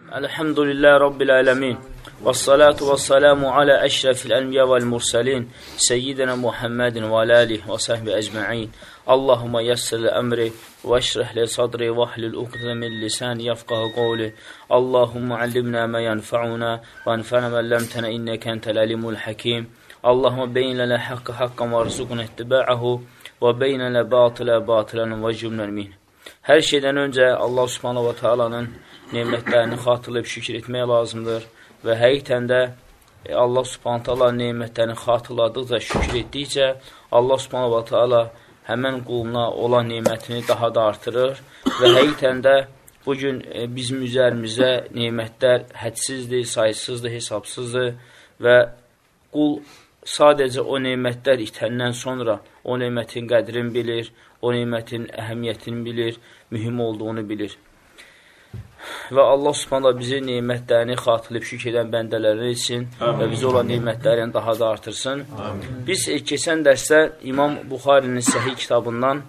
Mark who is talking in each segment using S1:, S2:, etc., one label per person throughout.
S1: Elhamdülillahi Rabbil alemin. Vessalatu vesselamu ala eşrefil enbiya vel mursalin. Seyyidina Muhammedin ve alihi ve sahbihi ecma'in. Allahümme yessir emri ve eşrih li sadri ve ahlil uqdeten min lisani yefqahu qawli. Allahümme allimna ma yenfa'una ve enfa'na ma allamtana inneke entel alimul hakim. Allahümme beyin lana hakka hakkan ve rızukna ittiba'ahu ve beyin lana batıla batılan ve cümlen min. Hər şeydən öncə Allah Subhanahu wa Ta'alanın nemətlərini xatırlayıb şükür etmək lazımdır və həqiqətən də Allah Subhanahu wa Ta'ala nemətlərini xatırladıqca, şükür etdikcə Allah Subhanahu wa Ta'ala həmən quluna olan nemətini daha da artırır və həqiqətən də bugün bizim üzərimizə nemətlər hədsizdir, sayısızdır, hesabsızdır və qul sadəcə o nemətlər itəndən sonra o nemətin qədrini bilir, o nemətin əhəmiyyətini bilir, mühüm olduğunu bilir. Və Allah Subhanahu bizi nemətlərini xatırlayıb şükür edən bəndələri etsin və bizə olan nemətlərini daha da artırsın. Biz keçən dərsdə İmam Buxarinin Səhih kitabından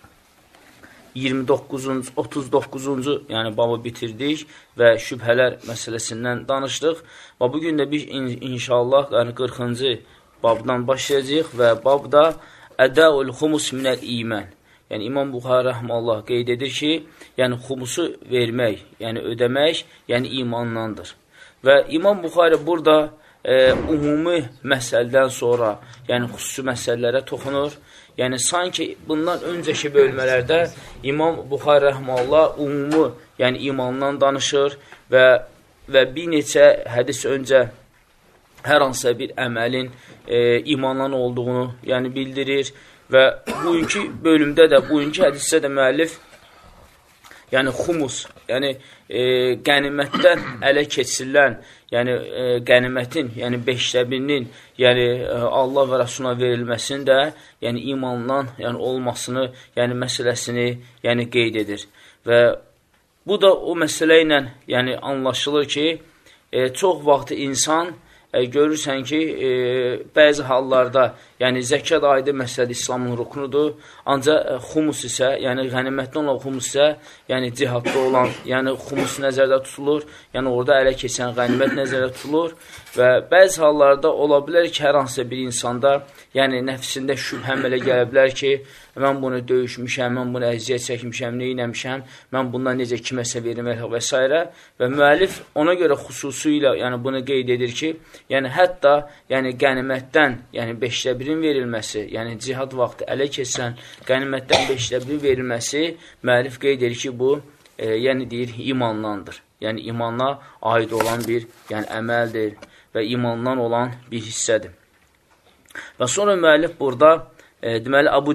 S1: 39-cu yəni babı bitirdik və şübhələr məsələsindən danışdıq. Və bugün də biz inşallah 40-cı babdan başlayacağıq və babda Ədəul xumus minəl iman. Yəni İmam Buxari rəhməllah qeyd edir ki, yəni xumusu vermək, yəni ödəmək, yəni imandandır. Və İmam Buxari burada ümumi məsələdən sonra, yəni xüsusi məsələlərə toxunur. Yəni sanki bundan öncəki bölmələrdə İmam Buxari rəhməllah ümumi, yəni imandan danışır və bir neçə hədis öncə hər hansısa bir əməlin imandan olduğunu yəni bildirir və bugünkü bölümdə də, bugünkü hədisdə də müəllif yəni xumus, yəni qənimətdən ələ keçirilən, yəni qənimətin, yəni 5/1-nin yəni Allah və Rəsuluna verilməsinin də yəni imandan yəni olmasını, yəni məsələsini yəni qeyd edir. Və bu da o məsələ ilə yəni anlaşılır ki, çox vaxt insan görürsən ki, bəzi hallarda, yəni zəkat aidi məsələdə İslamın ruknudur, ancaq xumus isə, yəni qənimətdə olan xumus isə, yəni cihadda olan, yəni xumus nəzərdə tutulur, yəni orada ələ keçən qənimət nəzərdə tutulur və bəzi hallarda ola bilər ki, hər hansısa bir insanda, yəni nəfsində şübhəm elə gələ bilər ki, mən bunu döyüşmüşəm, mən bunu əziyyət çəkmişəm, neynəmişəm, mən bundan necə kiməsə vermək və s. Və müəllif ona görə xüsusilə yəni bunu qeyd edir ki, yəni hətta yəni qənimətdən yəni 5/1-in verilməsi, yəni cihad vaxtı ələ keçən qənimətdən 5/1 verilməsi müəllif qeyd edir ki, bu yəni deyir imandandır. Yəni imanla aid olan bir yəni əməldir və imandan olan bir hissədir. Və sonra müəllif burada deməli Abu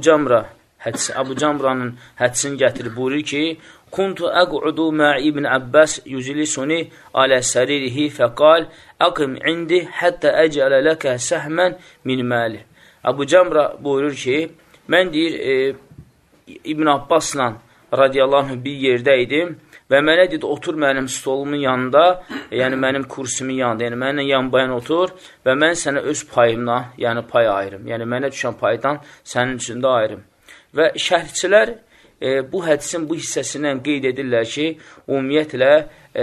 S1: Camranın hədisini gətirib buyurur ki, Kuntu əq'udu ma'i ibn Abbas yüzlisuni alə səririhi fəqal əqim indi həttə əcələ ləkə səhmən min məli. Abu Camra buyurur ki, mən deyir İbn Abbasla radiyallahu anh bir yerdə idim və mənə dedi, otur mənim stolumun yanında, yəni mənim kursumun yanında, yəni mənimlə yan-bayan otur və mən sənə öz payımdan, yəni pay ayırım. Yəni mənə düşən paydan sənin üçün də ayırım. Və şərhçilər bu hədisin bu hissəsindən qeyd edirlər ki, ümumiyyətlə,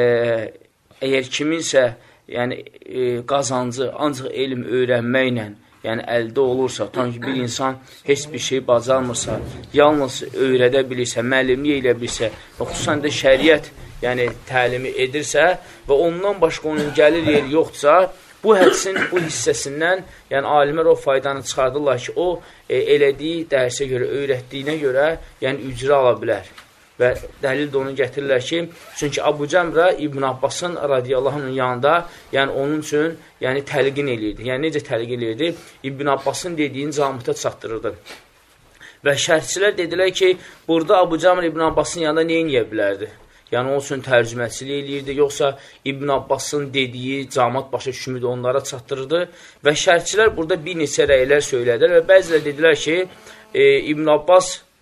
S1: əgər kiminsə yəni, qazancı ancaq elm öyrənməklə yəni əldə olursa, tam ki bir insan heç bir şey bacarmırsa, yalnız öyrədə bilirsə, müəllimlik elə bilirsə və xüsusən də şəriət yəni təlimi edirsə və ondan başqa onun gəlir yeri yoxdursa, bu hədisin bu hissəsindən yəni alimlər o faydanı çıxardırlar ki, o elədiyi dərsə görə, öyrətdiyinə görə yəni ücrə ala bilər. Və dəlil də onu gətirirlər ki, çünki Abu Cəmrə İbn Abbasın radiyallahu anh'ın yanında, yəni onun üçün yəni təlqin eləyirdi. Yəni necə təlqin eləyirdi? İbn Abbasın dediyini camıta çatdırırdı. Və şərhçilər dedilər ki, burada Abu Cəmrə İbn Abbasın yanında nə eləyə bilərdi? Yəni onun üçün tərcüməçilik eləyirdi, yoxsa İbn Abbasın dediyi cəmaət başa düşümü də onlara çatdırırdı. Və şərhçilər burada bir neçə rəylər söylədilər və bəzilər dedilər ki, İbn Abbas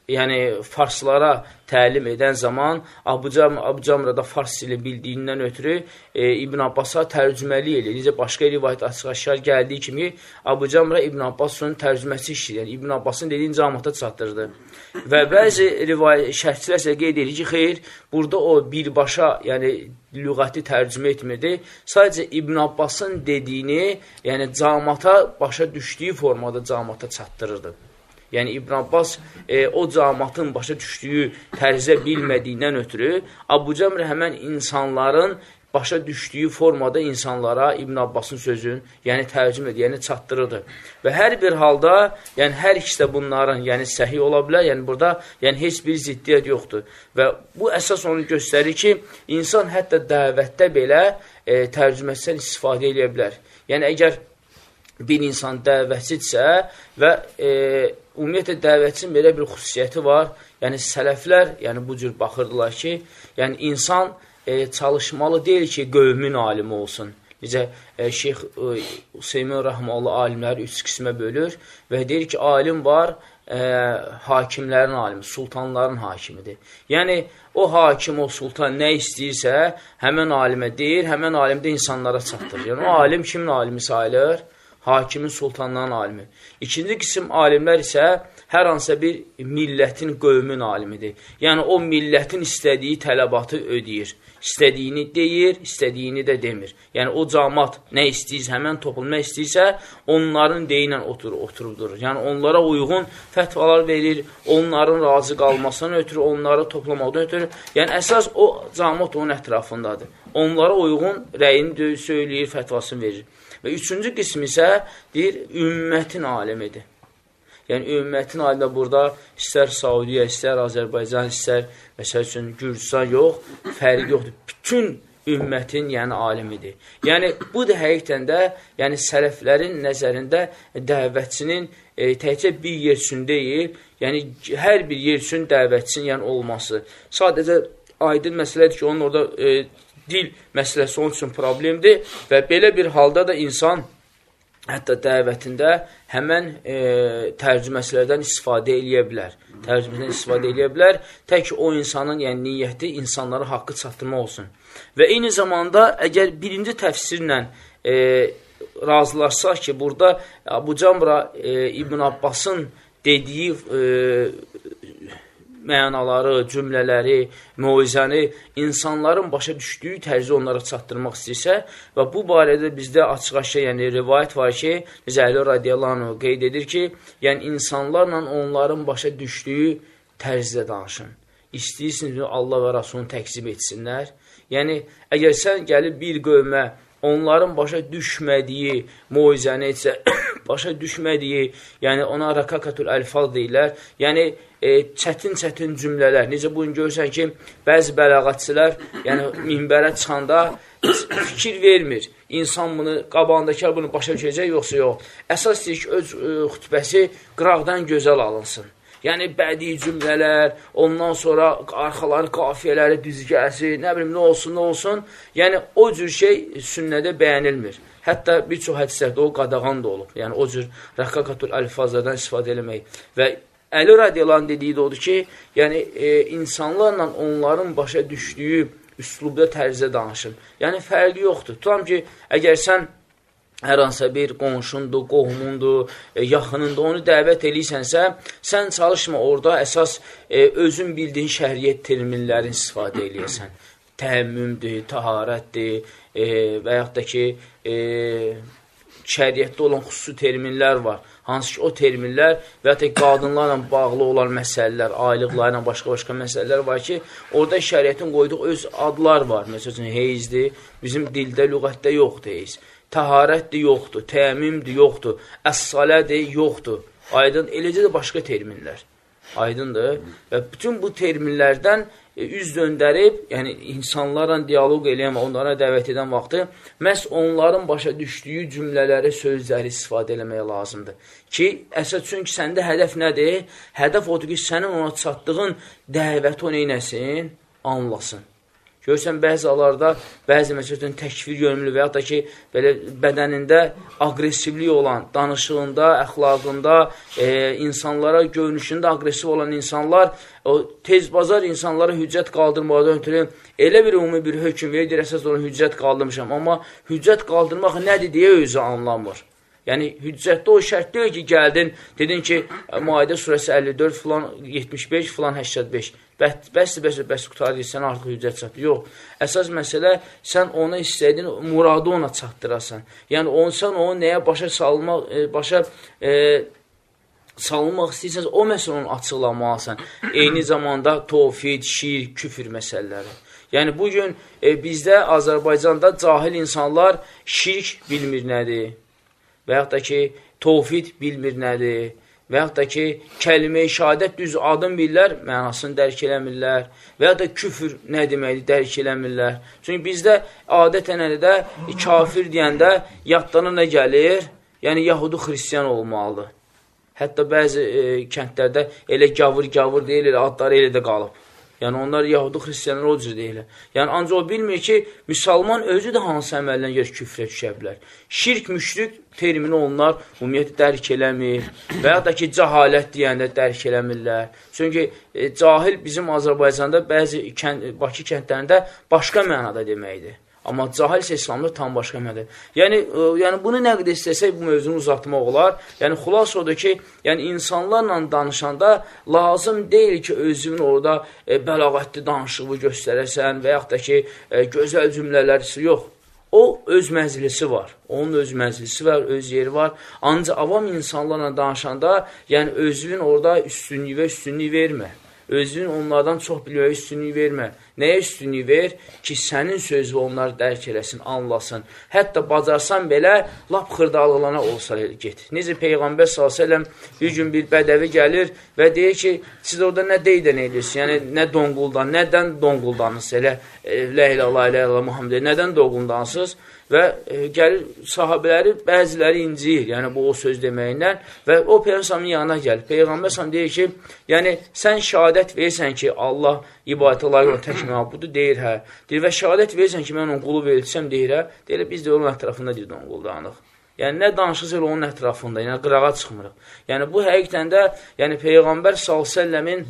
S1: yəni farslara təlim edən zaman Abu Camrada fars dili bildiyindən ötürü İbn Abbasa tərcüməli eləyir. Necə başqa rivayət açıq-aşkar gəldiyi kimi Abu Camra İbn Abbasın tərcüməsi işləyir. Yəni İbn Abbasın dediyin cəmaata çatdırdı. Və bəzi şərhçilər isə qeyd edir ki, xeyr, burada o birbaşa, yəni lüğəti tərcümə etmirdi. Sadəcə İbn Abbasın dediyini, yəni cəmaata başa düşdüyü formada cəmaata çatdırırdı. Yəni İbn Abbas o cəmaatın başa düşdüyü tərzə bilmədiyindən ötürü Abu Camr həmən insanların başa düşdüyü formada insanlara İbn Abbasın sözün, yəni tərcümə edir, yəni çatdırırdı. Və hər bir halda, yəni hər ikisi də bunların, yəni səhih ola bilər, yəni burada yəni heç bir ziddiyyət yoxdur. Və bu əsas onu göstərir ki, insan hətta dəvətdə belə tərcüməsindən istifadə edə bilər. Yəni əgər bir insan dəvətçidirsə və ümumiyyətlə dəvətçinin belə bir xüsusiyyəti var, yəni sələflər yəni bu cür baxırdılar ki, yəni insan çalışmalı deyil ki, qövmün alimi olsun. Necə Şeyx Hüseymin Rəhməli alimləri 3 qismə bölür və deyir ki, alim var, hakimlərin alimi, sultanların hakimidir. Yəni o hakim, o sultan nə istəyirsə, həmən alimə deyir, həmən alim də insanlara çatdırır. Yəni o alim kimin alimi sayılır? Hakimin, sultanların alimi. İkinci qism alimlər isə hər hansısa bir millətin, qövmün alimidir. Yəni o millətin istədiyi tələbatı ödəyir. İstədiyini deyir, istədiyini də demir. Yəni o cəmaat nə istəyirsə, həmən toplum nə istəyirsə, onların deyinlə oturub durur. Yəni onlara uyğun fətvalar verir, onların razı qalmasına ötürü, onları toplamaqdan ötürü. Yəni əsas o cəmaat onun ətrafındadır. Onlara uyğun rəyini söyləyir, fətvasını verir. Və üçüncü qism isə deyir, ümmətin alimidir. Yəni, ümmətin alimi burada istər Saudiya, istər Azərbaycan, istər məsəl üçün Gürcistan yox, fərqi yoxdur. Bütün ümmətin yəni alimidir. Yəni, bu da həqiqətən də yəni, sələflərin nəzərində dəvətçinin təkcə bir yer üçün deyil, yəni hər bir yer üçün dəvətçinin yəni, olması. Sadəcə aydın məsələdir ki, onun orada dil məsələsi onun üçün problemdir və belə bir halda da insan hətta dəvətində həmən tərcüməçilərdən istifadə eləyə bilər. Tərcümədən istifadə eləyə bilər. Tək o insanın yəni, niyyəti insanlara haqqı çatdırma olsun. Və eyni zamanda əgər birinci təfsirlə razılaşsaq ki, burada Abu Camra İbn Abbasın dediyi mənaları, cümlələri, müizəni insanların başa düşdüyü tərzi onlara çatdırmaq istəyirsə və bu barədə bizdə açıq-aşkar yəni rivayət var ki, Əli radiyallahu anh qeyd edir ki, yəni insanlarla onların başa düşdüyü tərzdə danışın. İstəyirsiniz ki, Allah və Rasulunu təqzib etsinlər. Yəni, əgər sən gəlib bir qövmə onların başa düşmədiyi muizəni etsə, başa düşmədiyi, yəni ona rakakatul əlfaz deyirlər, yəni çətin-çətin cümlələr. Necə bugün görürsən ki, bəzi bəlağatçılar yəni, minbərə çıxanda fikir vermir. İnsan bunu, qabağındakı bunu başa düşəcək, yoxsa yox. Əsas deyir ki, öz xütbəsi qıraqdan gözəl alınsın. Yəni, bədii cümlələr, ondan sonra arxaları, qafiyələri düzgəsi, nə bilim, nə olsun. Yəni, o cür şey sünnədə bəyənilmir. Hətta bir çox hədislərdə o qadağan da olub. Yəni, o cür rəqqaqatul əlfazlardan istifadə eləmək. Və Əli radiyallahu dediyi də odur ki, yəni, insanlarla onların başa düşdüyü üslubda tərzə danışın. Yəni, fərqi yoxdur. Tutam ki, əgər sən hər hansısa bir qonşundur, qohumundur, yaxınındır, onu dəvət eləyirsənsə, sən çalışma orada əsas özün bildiyin şəriət terminlərini istifadə eləyəsən. Təhəmmümdür, taharətdir və yaxud da ki, şəriətdə olan xüsusi terminlər var. Hansı ki, o terminlər və yaxud da qadınlarla bağlı olan məsələlər, aylıqlarla başqa-başqa məsələlər var ki, orada şəriətin qoyduğu öz adlar var. Məsələn, heyzdir, bizim dildə, lüğətdə yoxdur heyz. Təharətdir, yoxdur, təmimdir, yoxdur, əs-salədir, yoxdur. Aydın, eləcə də başqa terminlər. Aydındır. Və bütün bu terminlərdən üz döndərib, yəni insanlarla diyaloq eləyən və onlara dəvət edən vaxtı, məhz onların başa düşdüyü cümlələri, sözləri istifadə eləməyə lazımdır. Ki, əsas çünki səndə hədəf nədir? Hədəf odur ki, sənin ona çatdığın dəvəti o neynəsin? Anlasın. Görürsən, bəzi hallarda, bəzi məsələn təkfir yönümlü və yaxud da ki, belə bədənində aqressivlik olan, danışığında, əxlaqında, insanlara görünüşündə aqressiv olan insanlar, o tezbazar insanlara hüccət qaldırmadan ötürü elə bir ümumi bir hökm verir, əsas olan hüccət qaldırmışam. Amma hüccət qaldırmaq nədir deyə özü anlamır. Yəni, hüccətdə o şərt deyil ki, gəldin, dedin ki, Maidə surəsi 54, filan 75, filan 85. Bəs qutarı deyil, sən artıq hüccət çatdır. Yox, əsas məsələ, sən ona istədiyin muradı ona çatdırasan. Yəni, sən onu nəyə başa salınmaq istəyirsən, o məsələ onu açıqlamalısan. Eyni zamanda tovfid, şirk, küfür məsələləri. Yəni, bugün bizdə Azərbaycanda cahil insanlar şirk bilmir nədir. Və yaxud da ki, tovfid bilmir nədir. Və yaxud da ki, kəlmə-i şəhadət düz adım bilirlər, mənasını dərk eləmirlər. Və yaxud da küfür nə deməkdir, dərk eləmirlər. Çünki bizdə adətən də kafir deyəndə yadlarına nə gəlir? Yəni, yahudu xristiyan olmalıdır. Hətta bəzi kəndlərdə elə gavur deyilir, adları elə də qalıb. Yəni, onlar yahudu xristiyanlar o cür deyirlər. Yəni, ancaq o bilmir ki, müsəlman özü də hansı əməldən görə küfrə düşə bilər. Şirk, müşrik termini onlar ümumiyyətlə dərk eləmir və ya da ki, cəhalət deyəndə dərk eləmirlər. Çünki cahil bizim Azərbaycanda bəzi Bakı kəndlərində başqa mənada deməkdir. Amma cahil isə İslamda tam başqa mənadır. Yəni bunu nə qədər istəsək, bu mövzunu uzatmaq olar. Yəni, xülas odur ki, insanlarla danışanda lazım deyil ki, özünün orada bəlağətli danışığı göstərəsən və yaxud da ki, gözəl cümlələr yox. O, öz məclisi var. Onun öz məclisi var, öz yeri var. Ancaq avam insanlarla danışanda, yəni özünün orada üstünlük vermə. Özünün onlardan çox bilməyə üstünlük vermə. Nəyə üstünlük ver? Ki, sənin sözü onları dərk eləsin, anlasın. Hətta bacarsan belə, lap xırdalıqlarına olsa get. Necə Peyğəmbər s.ə.v bir gün bir bədəvi gəlir və deyir ki, siz orada nə deydən edirsiniz? Yəni, nə donquldan, nədən donquldanırsınız? Elə, lə ilə Muhammed, nədən donquldansınız? Və gəlir sahabələri, bəziləri inciyir, yəni bu o söz deməyindən və o Peyğəmbərin yanına gəlir. Peyğəmbər s.ə.v deyir ki, yəni sən şəhadət verirsən ki, Allah ibadətə layiq olan tək məbudur, deyir hə. Deyir və şəhadət verirsən ki, mən onun qulu verilsəm, deyir hə. Deyir, biz də onun ətrafında deyir, onun quldanıq. Yəni, nə danışırsa onun ətrafında, yəni qırağa çıxmırıq. Yəni, bu həqiqətən də, yəni Peyğəmbər s.ə.v-in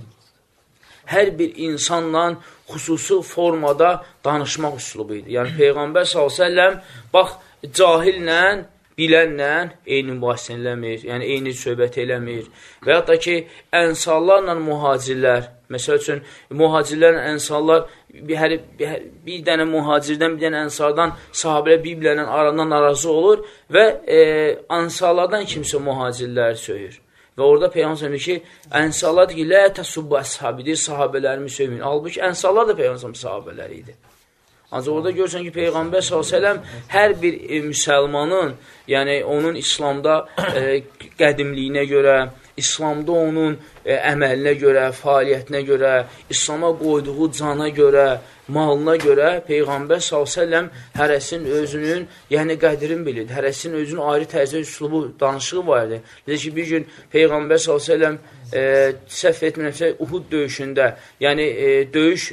S1: hər bir insanla xüsusi formada danışmaq üslubu idi. Yəni, Peyğəmbər s.ə.v bax, cahillə, bilənlə eyni mübahisə eləmir, yəni eyni söhbət eləmir. Və yaxud da ki, ənsarlarla mühacirlər, məsəl üçün, mühacirlərlə ənsarlar, bir dənə mühacirdən, bir dənə ənsardan sahabələ bir-birlərlə aradan narazı olur və ənsarlardan kimsə mühacirləri söyür. Və orada Peyğəmbər ki, ənsarlar deyir ki, lə təsubbu əshabidir, sahabələrimi söyməyin. Halbuki ənsarlar da Peyğəmbər sahabələri idi. Ancaq orada görürsən ki, Peyğəmbər s.ə.v hər bir müsəlmanın, yəni onun İslamda qədimliyinə görə, İslamda onun əməlinə görə, fəaliyyətinə görə, İslama qoyduğu cana görə, malına görə Peyğəmbər s.ə.v hərəsinin özünün, yəni qədrin bilir, hərəsinin özünün ayrı tərzdə üslubu, danışığı var idi. Necə ki, bir gün Peyğəmbər s.ə.v səhv etmirəmsə, Uhud döyüşündə, yəni döyüş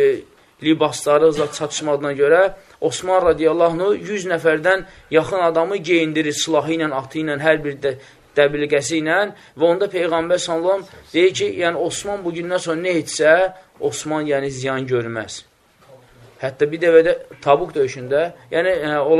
S1: libasları çatışmadığına görə Osman radiyallahu anh 100 nəfərdən yaxın adamı geyindirir silahı ilə, atı ilə, hər bir dəbilqəsi ilə və onda Peyğəmbər s.ə.v deyir ki, yəni Osman bugündən sonra nə etsə, Osman yəni ziyan görməz. Hətta bir dəvədə Tabuk döyüşündə, yəni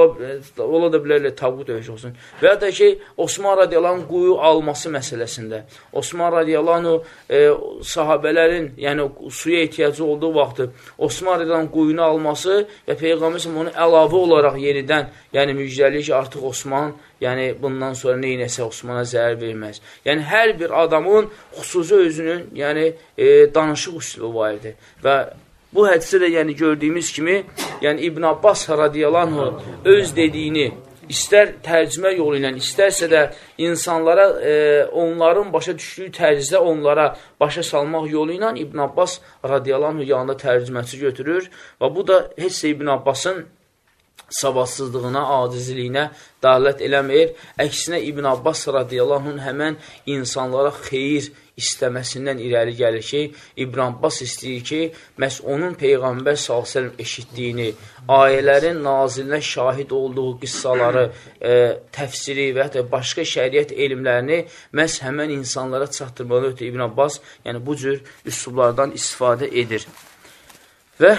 S1: ola da bilərlə Tabuk döyüşü olsun. Və ya da ki, Osman radiyallahu quyu alması məsələsində. Osman radiyallahu sahabələrin, yəni suya ehtiyacı olduğu vaxtı Osman radiyallahu quyunu alması və Peyğəmbər onu əlavə olaraq yenidən, yəni müjdəliyir ki, artıq Osman, yəni bundan sonra neynəsə Osmana zərər verməz. Yəni hər bir adamın xüsusi özünün, yəni danışıq üslubu var idi. Və bu hədisdə də yəni gördüyümüz kimi, yəni İbn Abbas radiyallahu anh öz dediyini istər tərcümə yolu ilə, istərsə də insanlara onların başa düşdüyü tərzdə onlara başa salmaq yolu ilə İbn Abbas radiyallahu anh yanında tərcüməçi götürür və bu da heç də İbn Abbasın savadsızlığına, acizliyinə dəlalət eləmir. Əksinə İbn Abbas radiyallahu anh həmən insanlara xeyir istəməsindən irəli gəlir ki, İbn Abbas istəyir ki, məhz onun Peyğəmbər s.ə.v eşitdiyini, ayələrin nazilinə şahid olduğu qıssaları, təfsiri və hətta başqa şəriət elmlərini məhz həmən insanlara çatdırmadan ötürü İbn Abbas yəni bu cür üslublardan istifadə edir. Və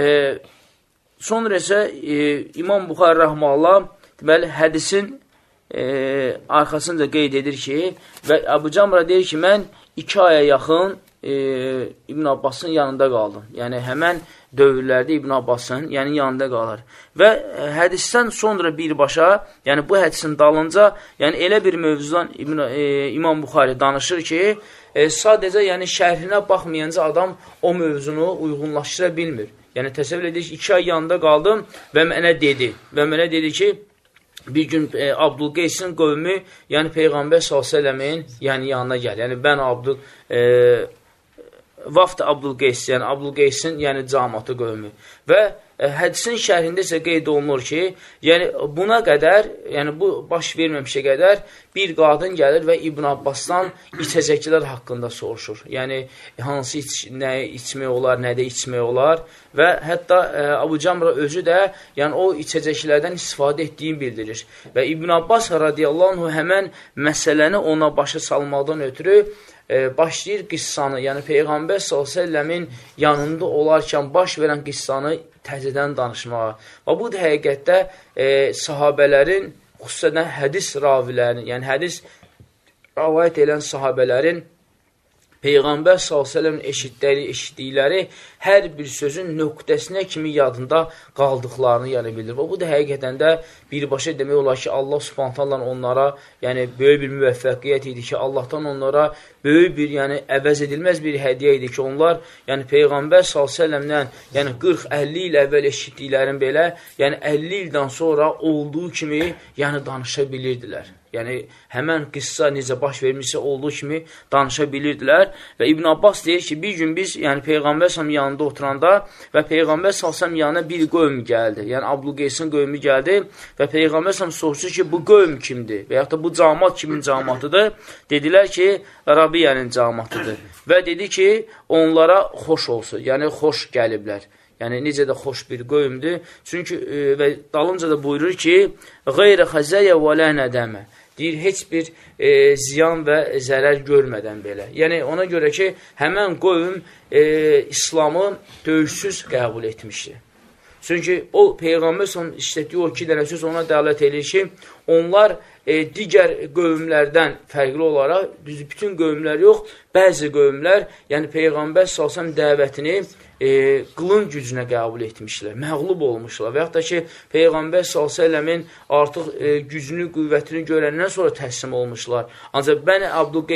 S1: sonra isə İmam Buxari rəhməhullah deməli hədisin arxasınca qeyd edir ki, və Əbu Camra deyir ki, mən 2 aya yaxın İbn Abbasın yanında qaldım. Yəni həmən dövrlərdə İbn Abbasın yanında qalır. Və hədisdən sonra birbaşa, yəni bu hədisin dalınca, yəni elə bir mövzudan İmam Buxari danışır ki, sadəcə yəni şərhinə baxmayınca adam o mövzunu uyğunlaşdıra bilmir. Yəni təsəvvür edir ki, 2 ay yanında qaldım və mənə dedi ki, bir gün Abdülqeysin qövmü, yəni Peyğəmbər s.ə.v-in yanına gəl. Yəni mən Vaft Abdülqeys, yəni Abdülqeysin cəmaatı qövmü. Və hədisin şərhində isə qeyd olunur ki, yəni buna qədər, yəni bu baş verməmişə qədər bir qadın gəlir və İbn Abbasdan içəcəklər haqqında soruşur. Yəni hansı nə içmək olar, nədə içmək olar və hətta Əbu Camra özü də yəni o içəcəklərdən istifadə etdiyini bildirir. Və İbn Abbas radiyallahu anh həmən məsələni ona başa salmaqdan ötürü başlayır qıssanı, yəni Peyğəmbər s.ə.v-in yanında olarkən baş verən qıssanı təzədən danışmağa. Və bu da həqiqətdə sahabələrin, xüsusən hədis ravilərinin, yəni hədis rəvayət edən sahabələrin Peyğəmbər s.ə.v-in eşitdikləri hər bir sözün nöqtəsinə kimi yadında qaldıqlarını yəni bilir. Və bu da həqiqətən də birbaşa demək olar ki, Allah subhanətlə onlara yəni böyük bir müvəffəqiyyət idi ki, Allahdan onlara böyük bir, yəni əvəz edilməz bir hədiyyə idi ki, onlar yəni Peyğəmbər s.ə.v-dən yəni 40-50 il əvvəl eşitdiklərin belə, yəni 50 ildən sonra olduğu kimi yəni danışa bilirdilər. Yəni həmən qıssa necə baş vermişsə olduğu kimi danışa bilirdilər. Və İbn Abbas deyir ki, bir gün biz yəni Peyğəmbər s.ə.v yanında oturanda və Peyğəmbər s.ə.v yanına bir qövm gəldi. Yəni Abdülqeysin qövmü gəldi və Peyğəmbər s.ə.v soruşur ki, bu qövm kimdir? Və yaxud da bu cəmaat kimin cəmatıdır? Dedilər ki, Rabiyyənin cəmatıdır. Və dedi ki, onlara xoş olsun, yəni xoş gəliblər. Yəni necə də xoş bir qövmdür. Çünki və dalınca da buyurur ki, qeyrə xəzəyə və lə nədəmə. Deyir, heç bir ziyan və zərər görmədən belə. Yəni, ona görə ki, həmən qövm İslamı döyüşsüz qəbul etmişdir. Çünki o, Peyğəmbər son işlətdiyi o 2 dənə söz ona dəlalət edir ki, onlar digər qövmlərdən fərqli olaraq, bütün qövmlər yox, bəzi qövmlər, yəni Peyğəmbər s.ə.v dəvətini qılın gücünə qəbul etmişlər, məğlub olmuşlar və yaxud da ki, Peyğəmbər s.ə.v-in artıq gücünü, qüvvətini görəndən sonra təslim olmuşlar. Ancaq bəni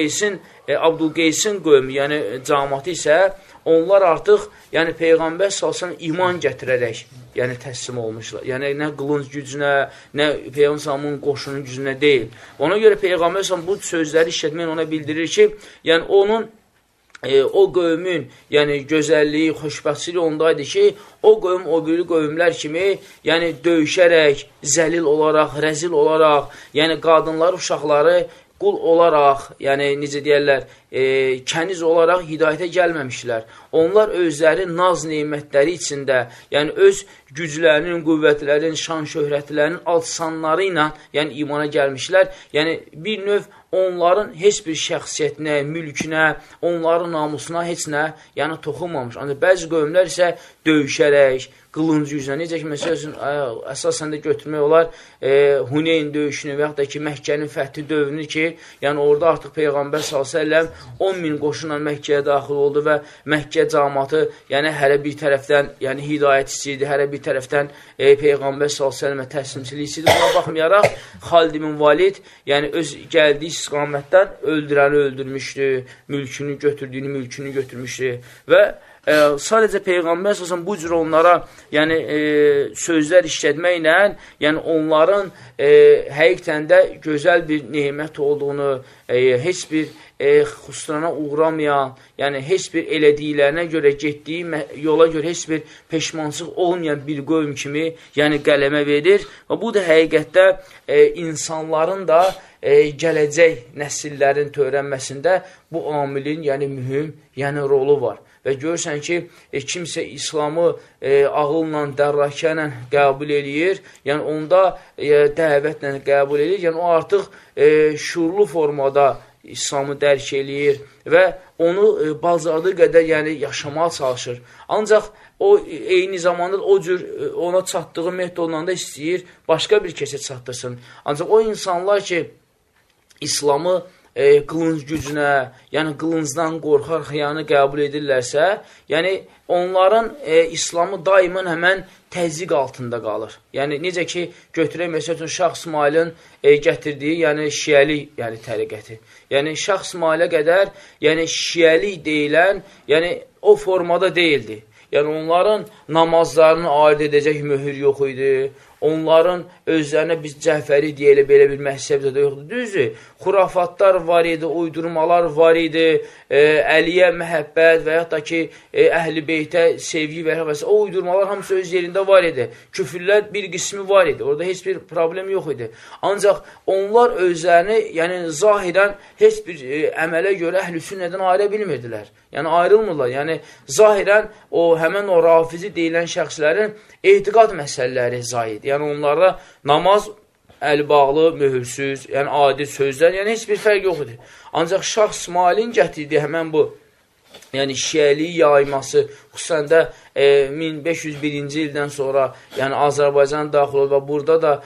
S1: Abdülqeysin qövmü, yəni cəmaatı isə onlar artıq yəni Peyğəmbər s.ə.v iman gətirərək yəni təslim olmuşlar. Yəni nə qılınc gücünə, nə Peyğəmbər qoşunun gücünə deyil. Ona görə Peyğəmbər s.ə.v bu sözləri işlətməklə ona bildirir ki, yəni onun o qövmün yəni gözəlliyi, xoşbəxtçiliyi ondaydı ki, o qövm o biri qövmlər kimi yəni döyüşərək, zəlil olaraq, rəzil olaraq, yəni qadınlar, uşaqları qul olaraq, yəni necə deyərlər, kəniz olaraq hidayətə gəlməmişlər. Onlar özləri naz neymətləri içində, yəni öz güclərinin, qüvvətlərinin, şan şöhrətlərinin alçanları ilə yəni imana gəlmişlər. Yəni bir növ onların heç bir şəxsiyyətinə, mülkünə, onların namusuna heç nə yəni toxunmamış. Ancaq bəzi qövmlər isə döyüşərək, qılınc yüzünə, necə ki, məsələn, əsasən də götürmək olar Huneyn döyüşünü və yaxud da ki, Məkkənin fəthi dövrünü ki, yəni orada artıq Peyğəmbər s.ə.v 10.000 qoşunla Məkkəyə daxil oldu və Məkkə cəmaatı yəni hərə bir tərəfdən yəni hidayət istəyirdi, hərə bir tərəfdən Peyğəmbər s.ə.və təslimçilik istəyirdi. Buna baxmayaraq, Xalid ibn Valid yəni öz gəldiyi istiqamətdən öldürəni öldürmüşdü, mülkünü götürmüşdü və sadəcə Peyğəmbər əsasən bu cür onlara yəni sözlər işlətməklə yəni onların həqiqətən də gözəl bir nemət olduğunu, heç bir xüsrana uğramayan, yəni heç bir elədiklərinə görə, getdiyi yola görə heç bir peşmansıq olmayan bir qövm kimi yəni qələmə verir və bu da həqiqətdə insanların da gələcək nəsillərin törənməsində bu amilin yəni mühüm yəni rolu var. Və görürsən ki, kimsə İslamı ağılla, dərrakə ilə qəbul edir, yəni onda dəvətlə qəbul edir, yəni o artıq şuurlu formada İslamı dərk eləyir və onu bacardığı qədər yəni yaşamağa çalışır. Ancaq o eyni zamanda o cür ona çatdığı metodla da istəyir başqa bir kəsə çatdırsın. Ancaq o insanlar ki, İslamı qılınc gücünə, yəni qılıncdan qorxar xiyanı qəbul edirlərsə, yəni onların İslamı daimən həmən təzyiq altında qalır. Yəni necə ki, götürək məsəl üçün Şah İsmailin gətirdiyi, yəni şiəlik yəni təriqəti. Yəni Şah İsmailə qədər, yəni şiəlik deyilən, yəni o formada deyildi. Yəni onların namazlarını aid edəcək möhür yox idi. Onların özlərinə biz Cəfəri deyilə belə bir məhzəbdə də yoxdur. Düzdür, xurafatlar var idi, uydurmalar var idi, Əliyə məhəbbət və yaxud da ki, Əhl-i Beytə sevgi və s. O uydurmalar hamısı öz yerində var idi. Küfürlər bir qismi var idi, orada heç bir problem yox idi. Ancaq onlar özlərini, yəni zahirən heç bir əmələ görə Əhl-i Sünnədən ayrı bilmirdilər. Yəni ayrılmırlar. Yəni zahirən həmən o rafizi deyilən şəxslərin etiqad məsələləri zahid. Yəni onlarda namaz əl-bağlı, möhürsüz, yəni adi sözlər, yəni heç bir fərq yox idi. Ancaq Şah İsmailin gətirdiyi həmən bu, yəni şiəliyi yayması, xüsusən də 1501-ci ildən sonra, yəni Azərbaycan daxil oldu və burada da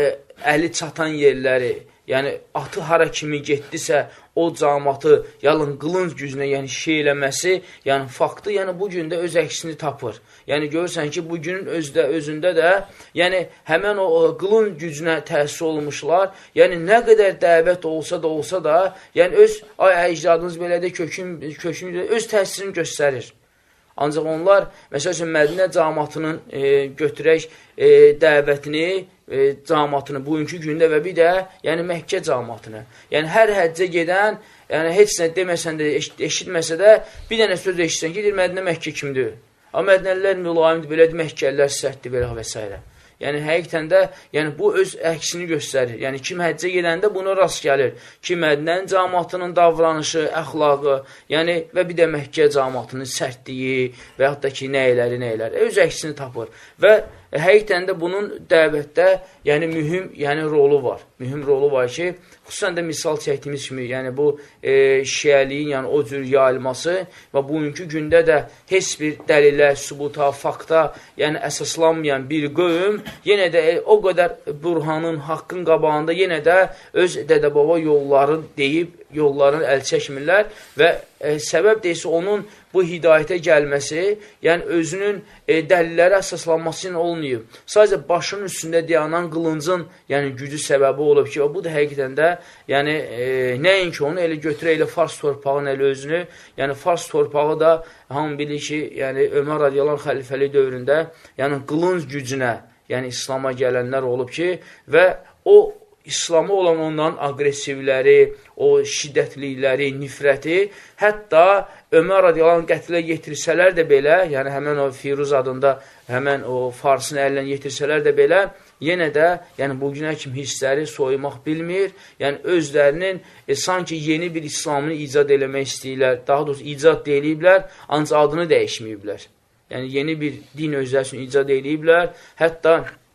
S1: əli çatan yerləri, yəni atı hara kimi getdisə, o cəmatı yalın qılınc gücünə, yəni şiə eləməsi, yəni faktı, yəni bu gün də öz əksini tapır. Yəni görürsən ki, bu günün özündə də, yəni həmən o qılınc gücünə təsir olmuşlar, yəni nə qədər dəvət olsa da, yəni öz əcdadımız belədə kökümüzdə öz təsirini göstərir. Ancaq onlar, məsəl üçün, Mədinə cəmatının götürək dəvətini, cəmatını bugünkü gündə və bir də, yəni Məkkə cəmatını. Yəni hər həccə gedən, yəni heç nə deməsən də, eşitməsə də, bir dənə söz eşitsən ki, Mədinə Məkkə kimdir? Amma Mədinəlilər mülayimdir, belədir, Məkkəlilər sərtdir, belə və s. Yəni həqiqətən də, yəni bu öz əksini göstərir. Yəni kim həccə gedəndə buna rast gəlir. Ki Mədinənin cəmatının davranışı, əxlaqı, yəni və bir də Məkkə cəmatının sərtliyi və yaxud da ki nəyləri, öz əksini tapır. Və həqiqətən də bunun dəvətdə yəni mühüm yəni rolu var. Mühüm rolu var ki, xüsusən də misal çəkdiyimiz kimi, yəni bu şiəliyin yəni o cür yayılması və bugünkü gündə də heç bir dəlilə, sübuta, fakta yəni əsaslanmayan bir qövm yenə də o qədər burhanın, haqqın qabağında yenə də öz dədə-baba yolların deyib, yollarını əl çəkmirlər və səbəb deyilsə onun bu hidayətə gəlməsi, yəni özünün dəlillərə əsaslanması ilə olmayıb. Sadəcə başının üstündə dayanan qılıncın yəni gücü səbəbi olub ki, bu da həqiqətən də yəni nəinki onu elə götürə elə Fars torpağın elə özünü, yəni Fars torpağı da hamı bilir ki, yəni Ömər radiyallahu xəlifəli dövründə yəni qılınc gücünə, yəni İslama gələnlər olub ki, və o İslamı olan onların aqressivləri, o şiddətlikləri, nifrəti, hətta Ömər radiyallahu qətilə yetirsələr də belə, yəni həmən o Firuz adında, həmən o Farsın əlindən yetirsələr də belə, yenə də, yəni bugünə kimi hissləri soyumaq bilmir, yəni özlərinin sanki yeni bir İslamını icad eləmək istəyirlər, daha doğrusu icad deyiliblər, ancaq adını dəyişməyiblər. Yəni yeni bir din özləri üçün icad eləyiblər, hətta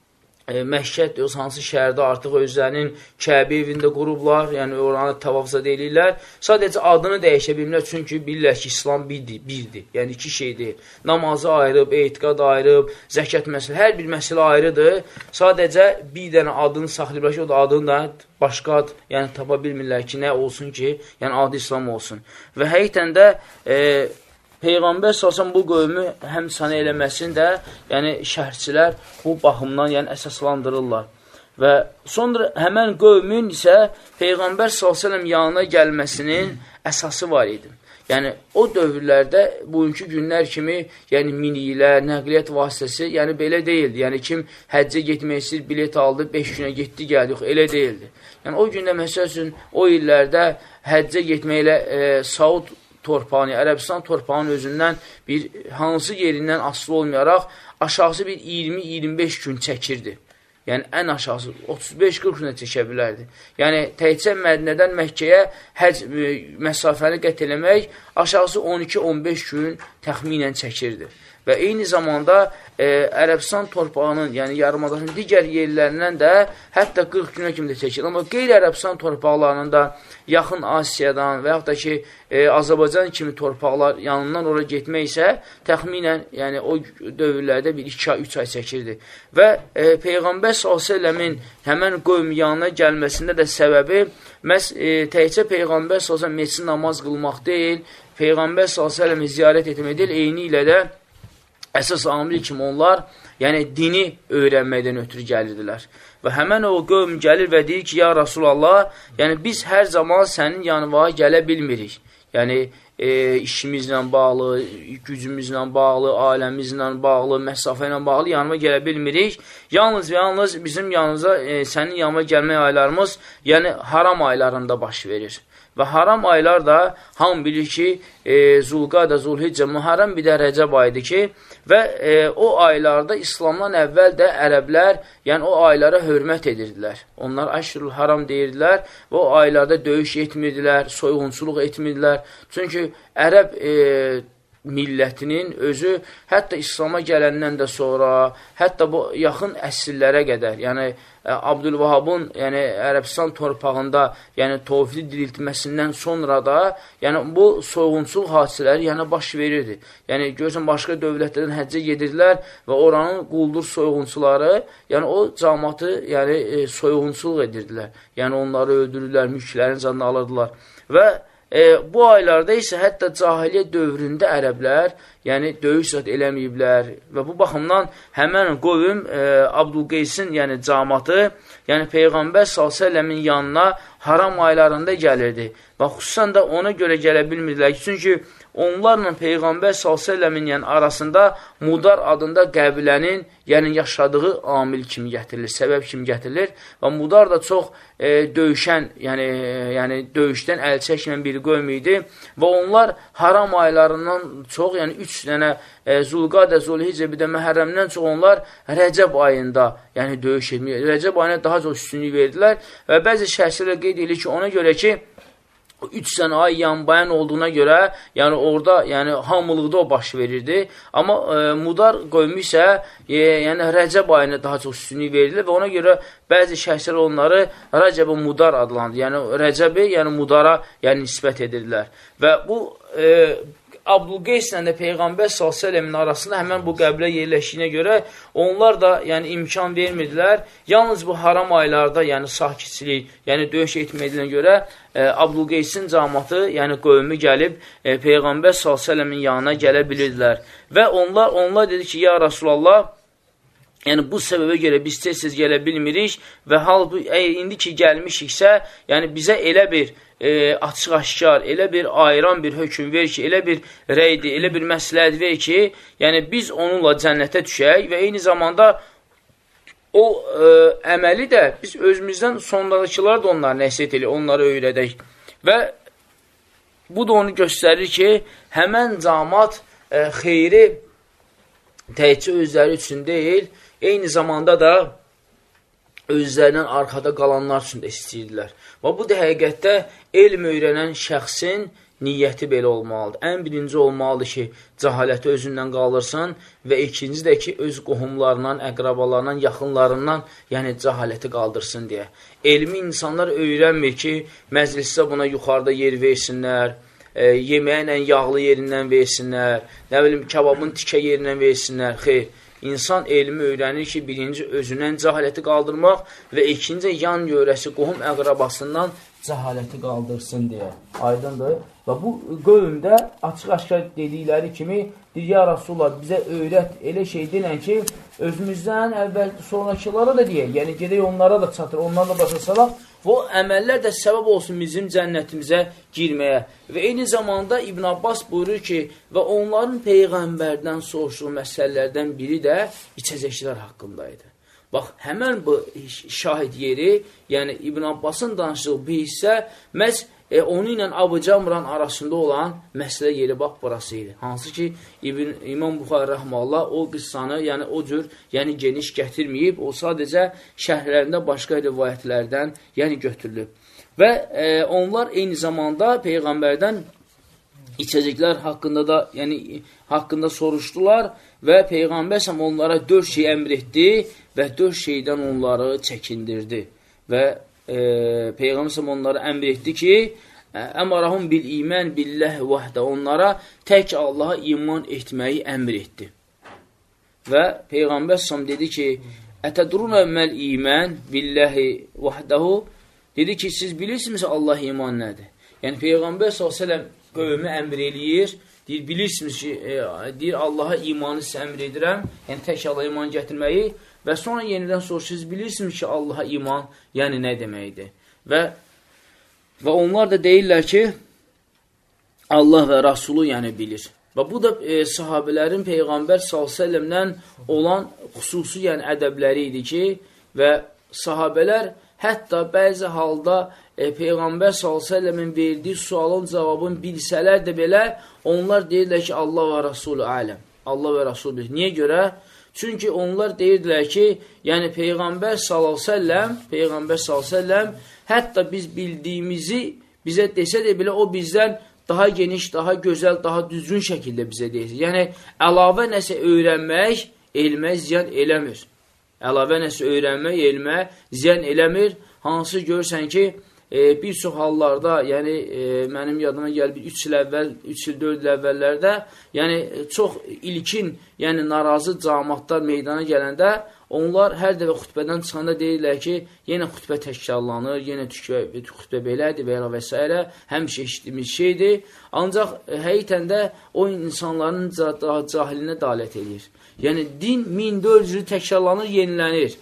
S1: Məşhəd, hansı şəhərdə artıq özlərinin Kəbə evində qurublar, yəni oranı tavafzad eləyirlər. Sadəcə adını dəyişə bilmirlər, çünki bilirlər ki, İslam birdir, yəni iki şeydir. Namazı ayrıb, etiqad ayrıb, zəkat məsələ, hər bir məsələ ayrıdır. Sadəcə bir dənə adını saxlayırlar ki, o da adını da başqa ad, yəni tapa bilmirlər ki, nə olsun ki, yəni adı İslam olsun. Və həqiqətən də Peyğəmbər salsam bu qövmü həm sana eləməsini də, yəni şərhçilər bu baxımdan yəni əsaslandırırlar. Və sonra həmən qövmün isə Peyğəmbər salsam yanına gəlməsinin əsası var idi. Yəni, o dövrlərdə bugünkü günlər kimi, yəni minilər, nəqliyyat vasitəsi, yəni belə deyildi. Yəni, kim həccə getmək istəyir, bilet aldı, 5 günə getdi, gəldi, yox, elə deyildi. Yəni, o gündə, məsəl üçün, o illərdə həccə getməklə Saud torpağını, Ərəbistan torpağının özündən bir hansı yerindən asılı olmayaraq, aşağısı bir 20-25 gün çəkirdi. Yəni, ən aşağısı 35-40 günə çəkə bilərdi. Yəni, təkcə Mədinədən Məkkəyə həc məsafəni qət eləmək aşağısı 12-15 gün təxminən çəkirdi. Və eyni zamanda Ərəbistan torpağının, yəni yarımadasının digər yerlərindən də hətta 40 günə kimi də çəkir. Amma qeyri-Ərəbistan torpaqlarının da Yaxın Asiyadan və yaxud da ki, Azərbaycan kimi torpaqlar yanından oraya getmək isə təxminən yəni, o dövrlərdə bir 2 ay, 3 ay çəkirdi. Və Peyğəmbər s.ə.v-in həmən qövm yanına gəlməsində də səbəbi məhz təkcə Peyğəmbər s.ə.v meçin namaz qılmaq deyil, Peyğəmbər s.ə.v-i ziyarət etmək deyil, eyni ilə də əsas amil kimi onlar, yəni dini öyrənməkdən ötürü gəlirdilər. Və həmən o qövm gəlir və deyir ki, ya Rasulallah, yəni biz hər zaman sənin yanına gələ bilmirik. Yəni işimizlə bağlı, gücümüzlə bağlı, ailəmizlə bağlı, məsafə ilə bağlı yanıma gələ bilmirik. Yalnız və yalnız bizim yanımıza, sənin yanıma gəlmək aylarımız, yəni haram aylarında baş verir. Və haram aylar da hamı bilir ki, Zulqada, Zulhiccə, Muharrəm bir də Rəcəb ayıdır ki, və o aylarda İslamdan əvvəl də ərəblər, yəni o aylara hörmət edirdilər. Onlar Əşrül Haram deyirdilər və o aylarda döyüş etmirdilər, soyğunçuluq etmirdilər. Çünki ərəb millətinin özü hətta İslama gələndən də sonra, hətta bu yaxın əsrlərə qədər, yəni Abdülvahabın yəni, Ərəbistan torpağında yəni, tovhidi diriltməsindən sonra da yəni, bu soyğunçuluq hadisələri yəni, baş verirdi. Yəni, görürsən, başqa dövlətlərdən həccə gedirdilər və oranın quldur soyğunçuları yəni, o cəmatı yəni, soyğunçuluq edirdilər. Yəni, onları öldürürlər, mülklərin canını alırdılar. Və bu aylarda isə hətta cahiliyyə dövründə ərəblər yəni döyüş zat eləməyiblər və bu baxımdan həmən qövm Abdülqeysin yəni cəmatı yəni Peyğəmbər s.ə.v-in yanına haram aylarında gəlirdi və xüsusən də ona görə gələ bilmirdilər ki, çünki onlarla Peyğəmbər s.ə.v-in yəni arasında Mudar adında qəbilənin yəni yaşadığı amil kimi gətirilir, səbəb kimi gətirilir və Mudar da çox döyüşən, yəni döyüşdən əl çəkmən bir qövm idi və onlar haram aylarından çox, yəni 3 dənə Zulqadə, Zulhiccə, bir də Məhərrəmdən çox onlar Rəcəb ayında yəni döyüş etmək, Rəcəb ayına daha çox üstünlük verdilər və bəzi şəxslərlə qeyd edilir ki, ona görə ki, 3 sənə ay yanbayan olduğuna görə, yəni orada, yəni hamılıqda o baş verirdi. Amma Mudar qövmü isə, yəni Rəcəb ayına daha çox üstünlük verilir və ona görə bəzi şəxslər onları Rəcəb-i Mudar adlandı. Yəni Rəcəbi, yəni Mudara yəni nisbət edirlər. Və bu Abdülqeyslə də Peyğəmbər s.ə.v-in arasında həmən bu qəbilə yerləşdiyinə görə onlar da yəni imkan vermirdilər. Yalnız bu haram aylarda, yəni sakitçilik, yəni döyüş etmədiyinə görə Abdülqeysin cəmatı, yəni qövmü gəlib Peyğəmbər s.ə.v-in yanına gələ bilirdilər. Və onlar dedi ki, ya Rasulallah, yəni bu səbəbə görə biz tez-tez gələ bilmirik və indi ki gəlmişiksə, yəni bizə elə bir açıq-aşkar, elə bir ayıran bir hökm ver ki, elə bir rəydir, elə bir məsləhət ver ki, yəni biz onunla cənnətə düşək və eyni zamanda o əməli də biz özümüzdən sondakılar da onları nəsiyyət eləyək, onları öyrədək. Və bu da onu göstərir ki, həmən cəmat xeyri təkcə özləri üçün deyil, eyni zamanda da özlərindən arxada qalanlar üçün də istəyirdilər. Və bu da həqiqətdə elm öyrənən şəxsin niyyəti belə olmalıdır. Ən birinci olmalıdır ki, cəhaləti özündən qalırsın və ikinci də ki, öz qohumlarından, əqrabalarından, yaxınlarından, yəni cəhaləti qaldırsın deyə. Elmi insanlar öyrənmir ki, məclisdə buna yuxarıda yer versinlər, yeməyinlə yağlı yerindən versinlər, nə bilim, kababın tikə yerindən versinlər, xeyr. İnsan elmi öyrənir ki, birinci özündən cəhaləti qaldırmaq və ikinci yan yörəsi qohum əqrabasından cəhaləti qaldırsın deyə. Aydındır. Və bu qövmdə açıq-aşkar dedikləri kimi, deyir, ya Rasulullah, bizə öyrət, elə şey deyilən ki, özümüzdən əvvəl sonrakılara da deyək, yəni gedək onlara da çatır, onlarla başa salaq və o əməllər də səbəb olsun bizim cənnətimizə girməyə. Və eyni zamanda İbn Abbas buyurur ki, və onların Peyğəmbərdən soruşduğu məsələlərdən biri də içəcəklər haqqındaydı. Bax, həmən bu şahid yeri, yəni İbn Abbasın danışdığı bir hissə, məhz onu ilə Abu Camran arasında olan məsələ yeri bax, burası idi. Hansı ki, İmam Buxari rəhməllah o qıssanı, yəni o cür, yəni geniş gətirməyib, o sadəcə şərhlərində başqa rivayətlərdən, yəni götürülüb. Və onlar eyni zamanda Peyğəmbərdən içəcəklər haqqında da, yəni haqqında soruşdular və Peyğəmbər onlara 4 şey əmr etdi və 4 şeydən onları çəkindirdi. Və Peyğəmbər onlara əmr etdi ki, əmərəhum bil iman billəh vəhdə, onlara tək Allaha iman etməyi əmr etdi. Və Peyğəmbər dedi ki, ətədruna məl iman billəhi vəhdəhu, dedi ki, siz bilirsiniz Allah iman nədir? Yəni Peyğəmbər s.ə.v qövmü əmr eləyir, deyir, bilirsiniz ki, deyir, Allaha imanı sizə əmr edirəm, yəni tək Allaha iman gətirməyi və sonra yenidən soruşur, siz bilirsiniz ki, Allaha iman, yəni nə deməkdir? Və onlar da deyirlər ki, Allah və Rasulü yəni bilir. Və bu da sahabələrin Peyğəmbər s.ə.v-dən olan xüsusi yəni ədəbləri idi ki, və sahabələr hətta bəzi halda Peyğəmbər s.ə.v-in verdiyi sualın cavabını bilsələr də belə, onlar deyirlər ki, Allah və Rasulü aləm. Allah və Rasulü bilir. Niyə görə? Çünki onlar deyirdilər ki, yəni Peyğəmbər s.ə.v hətta biz bildiyimizi bizə desə də belə, o bizdən daha geniş, daha gözəl, daha düzgün şəkildə bizə deyir. Yəni, əlavə nəsə öyrənmək, elmə ziyan eləmir. Əlavə nəsə öyrənmək, elmə ziyan eləmir. Hansı görürsən ki, bir çox hallarda, yəni mənim yadıma gəlib 3 il əvvəl, 3 il 4 il əvvəllərdə, yəni çox ilkin, yəni narazı cəmaatlar meydana gələndə, onlar hər dəfə xütbədən çıxanda deyirlər ki, yenə xütbə təkrarlanır, yenə xütbə belədir və və s. Həmişə eşitdiyimiz şeydir. Ancaq həqiqətən də o insanların cahilinə dalət edir. Yəni din 1400 il təkrarlanır, yenilənir.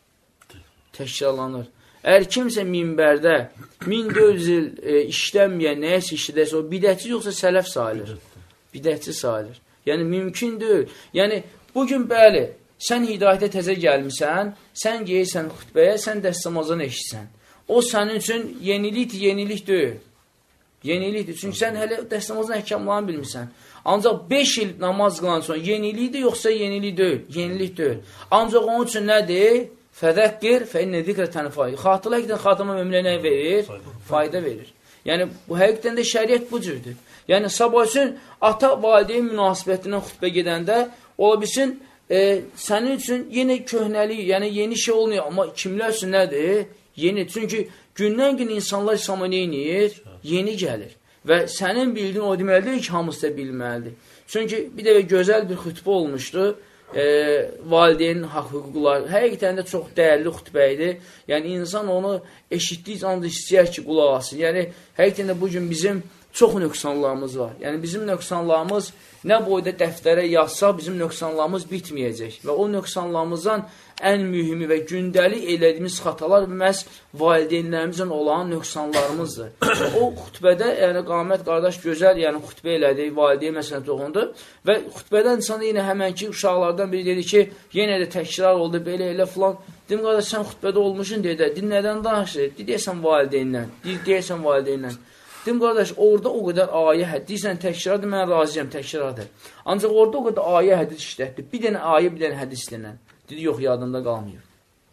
S1: Təkrarlanır. Əgər kimsə minbərdə 1400 il işlənməyən, nəyəsə işlədərsə, o bidətçi yoxsa sələf sayılır. Bidətçi sayılır. Yəni, mümkün deyil. Yəni, bugün bəli, sən hidayətə təzə gəlmirsən, sən geyirsən xütbəyə, sən dəstəmazdan eşitsən. O, sənin üçün yenilikdir, yenilik deyil. Yenilikdir. Çünki sən hələ dəstəmazdan əhkamlarını bilmirsən. Ancaq 5 il namaz qılan sonra yenilikdir, yoxsa yenilik deyil. Yenilik deyil. Ancaq onun üçün nədir? Fədəqqir, fəinnə zikrə tənfayı. Xatırla həqiqdən xatırlama möminə nə verir? Fayda verir. Yəni, bu həqiqdən də şəriət bu cürdür. Yəni, sabah üçün ata valideyn münasibətindən xütbə gedəndə, ola bilsin, sənin üçün yenə köhnəlik, yəni yeni şey olmuyor. Amma kimlər üçün nədir? Yeni. Çünki gündən gün insanlar İslam'a neyinir? Yeni gəlir. Və sənin bildiyin o deməlidir ki, hamısı da bilməlidir. Çünki bir dəfə gözəl bir xütbə olmuşdu. Valideynin haqq hüquqları həqiqətən də çox dəyərli xütbə idi. Yəni, insan onu eşitdiyi anda istəyər ki, qulaq alsın. Yəni, həqiqətən də bugün bizim çox nöqsanlarımız var. Yəni, bizim nöqsanlarımız nə boyda dəftərə yazsa, bizim nöqsanlarımız bitməyəcək. Və o nöqsanlarımızdan ən mühimi və gündəlik elədiyimiz xatalar məhz valideynlərimizdən olan nöqsanlarımızdır. O xütbədə, yəni Qamət qardaş gözəl, yəni xütbə elədi, valideyn məsələn toxundu və xütbədən insana yenə həmənki uşaqlardan biri dedi ki, yenə də təkrar oldu, belə elə filan. Dedim, qardaş, sən xütbədə olmuşsun, dedi, nədən danışır? Deyirsən valideynlə, deyirsən valideynlə. Dedim, qardaş, orada o qədər ayə hədis, deyirsən təkrardır, mən razıyam, təkrardır. Ancaq orada o qədər ayə hədis işlətdir. Bir dənə ayə, bir dənə hədis dilən. Dedi, yox, yadında qalmıyor.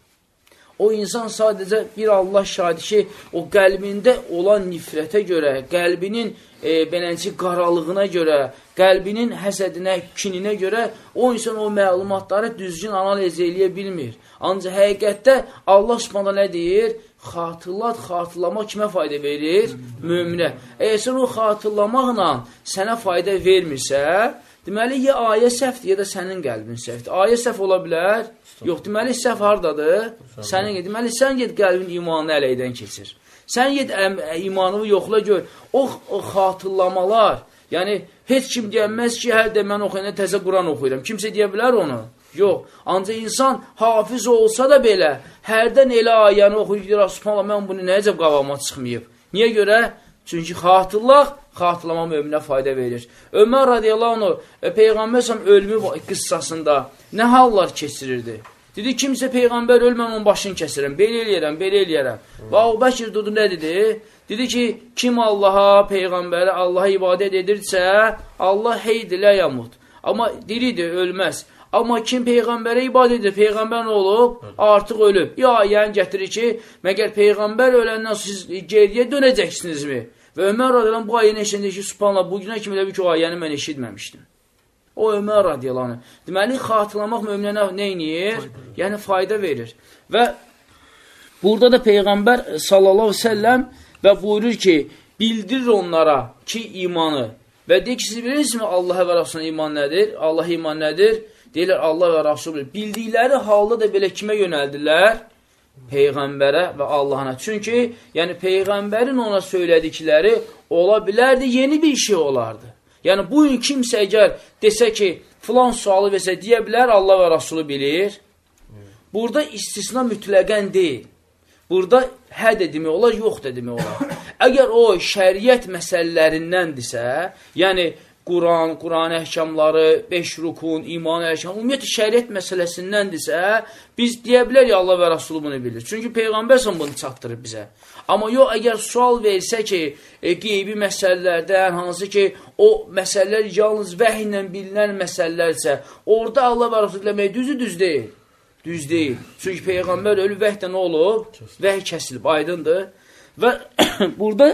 S1: O insan sadəcə bir Allah şahidi ki, o qəlbində olan nifrətə görə, qəlbinin belənçi qaralığına görə, qəlbinin həsədinə, kininə görə o insan o məlumatları düzgün analiz eləyə bilmir. Ancaq həqiqətdə Allah Subhanahu nə deyir? Xatırlamaq kimə fayda verir? Möminə. Əgər sən o xatırlamaqla sənə fayda vermirsə, deməli, ya ayə səhvdir, ya da sənin qəlbin səhvdir. Ayə səhv ola bilər? Yox, deməli, səhv haradadır? Sənin qəlbin. Deməli, sən qəlbin imanını əleydən keçir. Sən yet imanını yoxla gör. O xatırlamalar, yəni heç kim deyəməz ki, hər də mən oxuyanda təzə Quran oxuyuram. Kimsə deyə bilər onu? Yox. Ancaq insan hafiz olsa da belə, hərdən elə ayəni oxuyur, subhanallah, mən bunu nəyəcə qavama çıxmayıb. Niyə görə? Çünki xatırlama möminə fayda verir. Ömər radiyallahu anh, Peyğəmbər səhəm ölümü qıssasında nə hallar keçirirdi? Dedi, kimsə Peyğəmbər ölmən onun başını kəsirəm, belə eləyərəm. Və Əbubəkir durdu, nə dedi? Dedi ki, kim Allaha, Peyğəmbərə, Allaha ibadət edirsə, Allah heydilə yamud. Amma diridir, ölməz. Amma kim Peyğəmbərə ibadət edir, Peyğəmbər nə olub? Artıq ölüb. Yəni gətirir ki, məgər Peyğəmbər öləndən siz geriyə dönəcəksinizmi? Və Ömər radiyallahu anh bu ayəni eşitdi ki, subhanallah, bugünə kimi də ki, o ayəni mən eşitməmişdim. O Ömər radiyallahu anh. Deməli, xatırlamaq möminə nə inir? Yəni, fayda verir. Və burada da Peyğəmbər sallallahu aleyhi ve selləm və buyurur ki, bildirir onlara ki, imanı. Və deyir ki, siz bilirsiniz mi, Allah'a və Rasuluna iman nədir? Allah iman nədir? Deyirlər, Allah və Rasul. Bildikləri halda da belə kimə yönəldirlər? Peyğəmbərə və Allahına. Çünki, yəni, Peyğəmbərin ona söylədikləri ola bilərdi, yeni bir şey olardı. Yəni, bugün kimsə əgər desə ki, filan sualı versə, deyə bilər, Allah və Rasulü bilir. Burada istisna mütləqən deyil. Burada hə də demək olar, yox da demək olar. Əgər o şəriət məsələlərindəndirsə, yəni Quran əhkamları, 5 rukun, iman əhkamları, ümumiyyətlə şəriət məsələsindəndirsə, biz deyə bilərik Allah və Rasulü bunu bilir. Çünki Peyğəmbər bunu çatdırır bizə. Amma yox, əgər sual versə ki, qeybi məsələlərdən, hansı ki, o məsələlər yalnız vəhy ilə bilinən məsələlərsə, orada Allah və Rasulü demək düz deyil. Düz deyil. Çünki Peyğəmbər ölü vəhdə nə olub? Vəhy kəsilib, aydındır. Və burada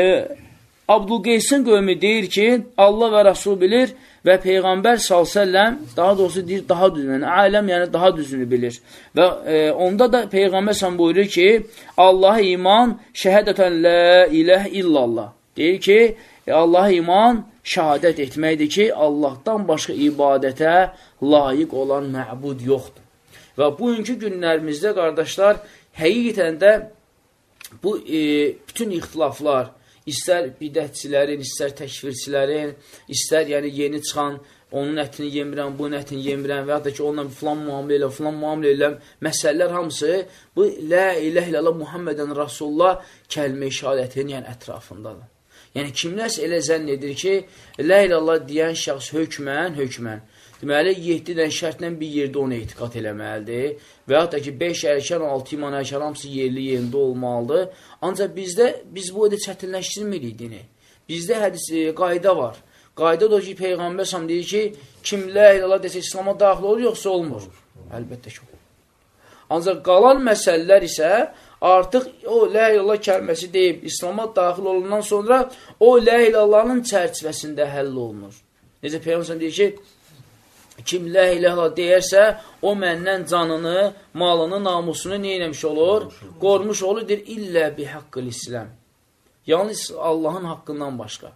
S1: Abdülqeysin qövmü deyir ki, Allah və Rasul bilir və Peyğəmbər s.ə.v daha doğrusu deyir, daha düzünü, aləm yəni daha düzünü bilir. Və onda da Peyğəmbər s.ə.v buyurur ki, Allah'a iman şəhədətən lə iləh illallah. Deyir ki, Allah'a iman şəhadət etməkdir ki, Allahdan başqa ibadətə layiq olan məbud yoxdur. Və bugünkü günlərimizdə, qardaşlar, həqiqətən də bu bütün ixtilaflar, İstər bidətçilərin, istər təkfirçilərin, istər yəni yeni çıxan, onun ətini yemirəm, bunun ətini yemirəm və ya da ki, onunla filan müamilə ilə məsələlər hamısı bu Lə iləh illallah Muhammedən Rasulullah kəlmə-i şəhadətinin yəni ətrafındadır. Yəni, kimləs elə zənn edir ki, Lə ilallah deyən şəxs hökmən, deməli, 7 dən şərtlə bir yerdə onu etiqat eləməlidir və ya da ki, 5 ərkən, 6 iman ərkən hamısı yerində olmalıdır. Ancaq biz bu edə çətinləşdirmirik dini. Bizdə qayda var. Qayda da ki, Peyğəmbər səhəm deyir ki, kim Lə ilallah desə İslama daxil olur, yoxsa olmur. Əlbəttə ki, olur. Ancaq qalan məsələlər isə artıq o Lə ilallah kəlməsi deyib, İslama daxil olundan sonra o Lə ilallahın çərçivəsində həll olunur. Necə Peyğəmbər səhəm deyir ki, kim Lə ilallah deyərsə, o məndən canını, malını, namusunu neyləmiş olur? Qormuş olur, deyir, illə bi haqqıl İslam. Yalnız Allahın haqqından başqa.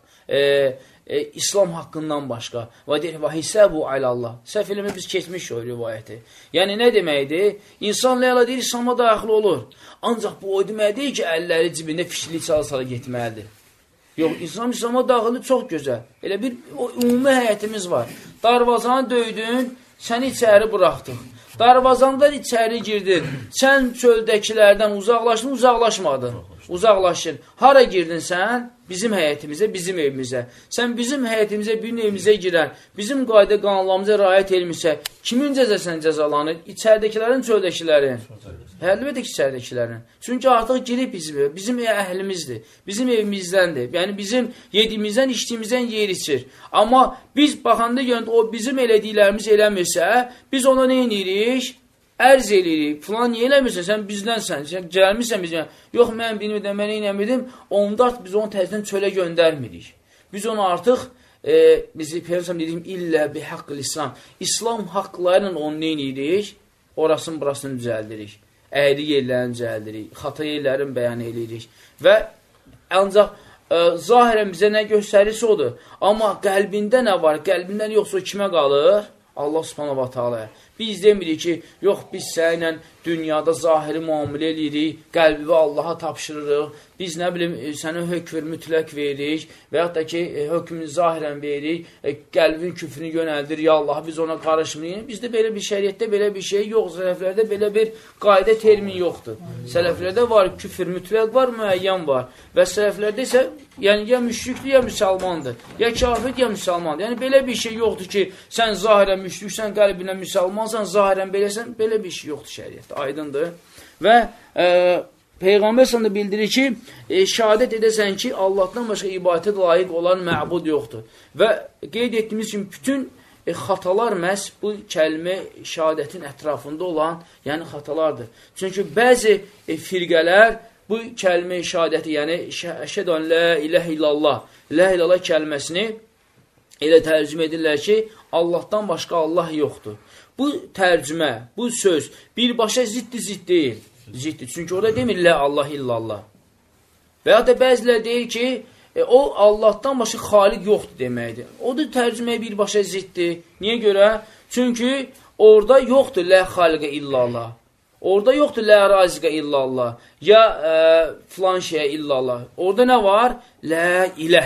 S1: İslam haqqından başqa. Və deyir, və hisəbu alallah. Səhv eləmə biz keçmiş o rivayəti. Yəni, nə deməkdir? İnsan Lə ilallah deyir, İslama daxil olur. Ancaq bu o deməkdir ki, əlləri cibində fişli çala getməlidir. Yox, İslama daxili çox gözəl. Elə bir ümumi həyətimiz var. Darvazanı döydün, səni içəri buraxdıq. Darvazandan içəri girdin, sən çöldəkilərdən uzaqlaşmadın. Uzaqlaşın. Hara girdin sən? Bizim həyətimizə, bizim evimizə. Sən bizim həyətimizə, bir evimizə girən, bizim qayda qanunlarımıza riayət etmirsə, kimin cəzəsən cəzalanır? İçəridəkilərin, çöldəkilərin? Əlbəttə ki, içəridəkilərin. Çünki artıq girib bizim əhlimizdir, bizim evimizdəndir. Yəni, bizim yedimizdən, içdiyimizdən yer içir. Amma biz baxanda görəndə o bizim elədiklərimiz eləmirsə, biz ona nə edirik? Ərz eləyirik, filan niyə eləmirsən, sən bizdənsən, sən gəlmirsən bizdən. Yox, mən bilmirdim, mən eləmirdim, onda biz onu təzdən çölə göndərmirik. Biz onu artıq, bizi Peyğəmbər dediyim, illə bi haqqıl İslam. İslam haqqlarıyla onu nə edirik? Orasını, burasını düzəldirik. Əyri yerlərini düzəldirik, xata yerlərini bəyan edirik. Və ancaq zahirən bizə nə göstərirsə odur. Amma qəlbində nə var? Qəlbindən yoxsa kimə qalır? Allah subhanahu wa ta'ala. Biz demirik ki, yox, biz sənlə dünyada zahiri müamilə edirik, qəlbi Allaha tapşırırıq, biz nə bilim, sənə hökm mütləq veririk və yaxud da ki, hökmünü zahirən veririk, qəlbin küfrünü yönəldir, ya Allah, biz ona qarışmıyıq. Bizdə belə bir şəriətdə belə bir şey yox, sələflərdə belə bir qayda termin yoxdur. Sələflərdə var, küfr mütləq var, müəyyən var və sələflərdə isə yəni ya müşrikdir, ya müsəlmandır, ya kafirdir, ya müsəlmandır. Yəni belə bir şey yoxdur ki, sən zahirən müşriksən, qəlbinə müsəlmansan, zahirən beləsən, belə bir şey yoxdur şəriətdə, aydındır. Və Peyğəmbər s.ə.v bildirir ki, şəhadət edəsən ki, Allahdan başqa ibadətə layiq olan məbud yoxdur. Və qeyd etdiyimiz kimi, bütün xatalar məhz bu kəlmə şəhadətin ətrafında olan, yəni xatalardır. Çünki bəzi firqələr bu kəlmə şəhadəti, yəni əşhədu ən la iləhə illallah, la illallah kəlməsini elə tərcümə edirlər ki, Allahdan başqa Allah yoxdur. Bu tərcümə, bu söz birbaşa zidd deyil. Ziddir. Çünki orada demir, lə Allah illallah. Və ya da bəzilər deyir ki, o Allahdan başqa xaliq yoxdur deməkdir. O da tərcüməyə birbaşa ziddir. Niyə görə? Çünki orada yoxdur, lə xaliqə illallah. Orada yoxdur, lə raziqə illallah. Ya filan şeyə illallah. Orada nə var? Lə iləh.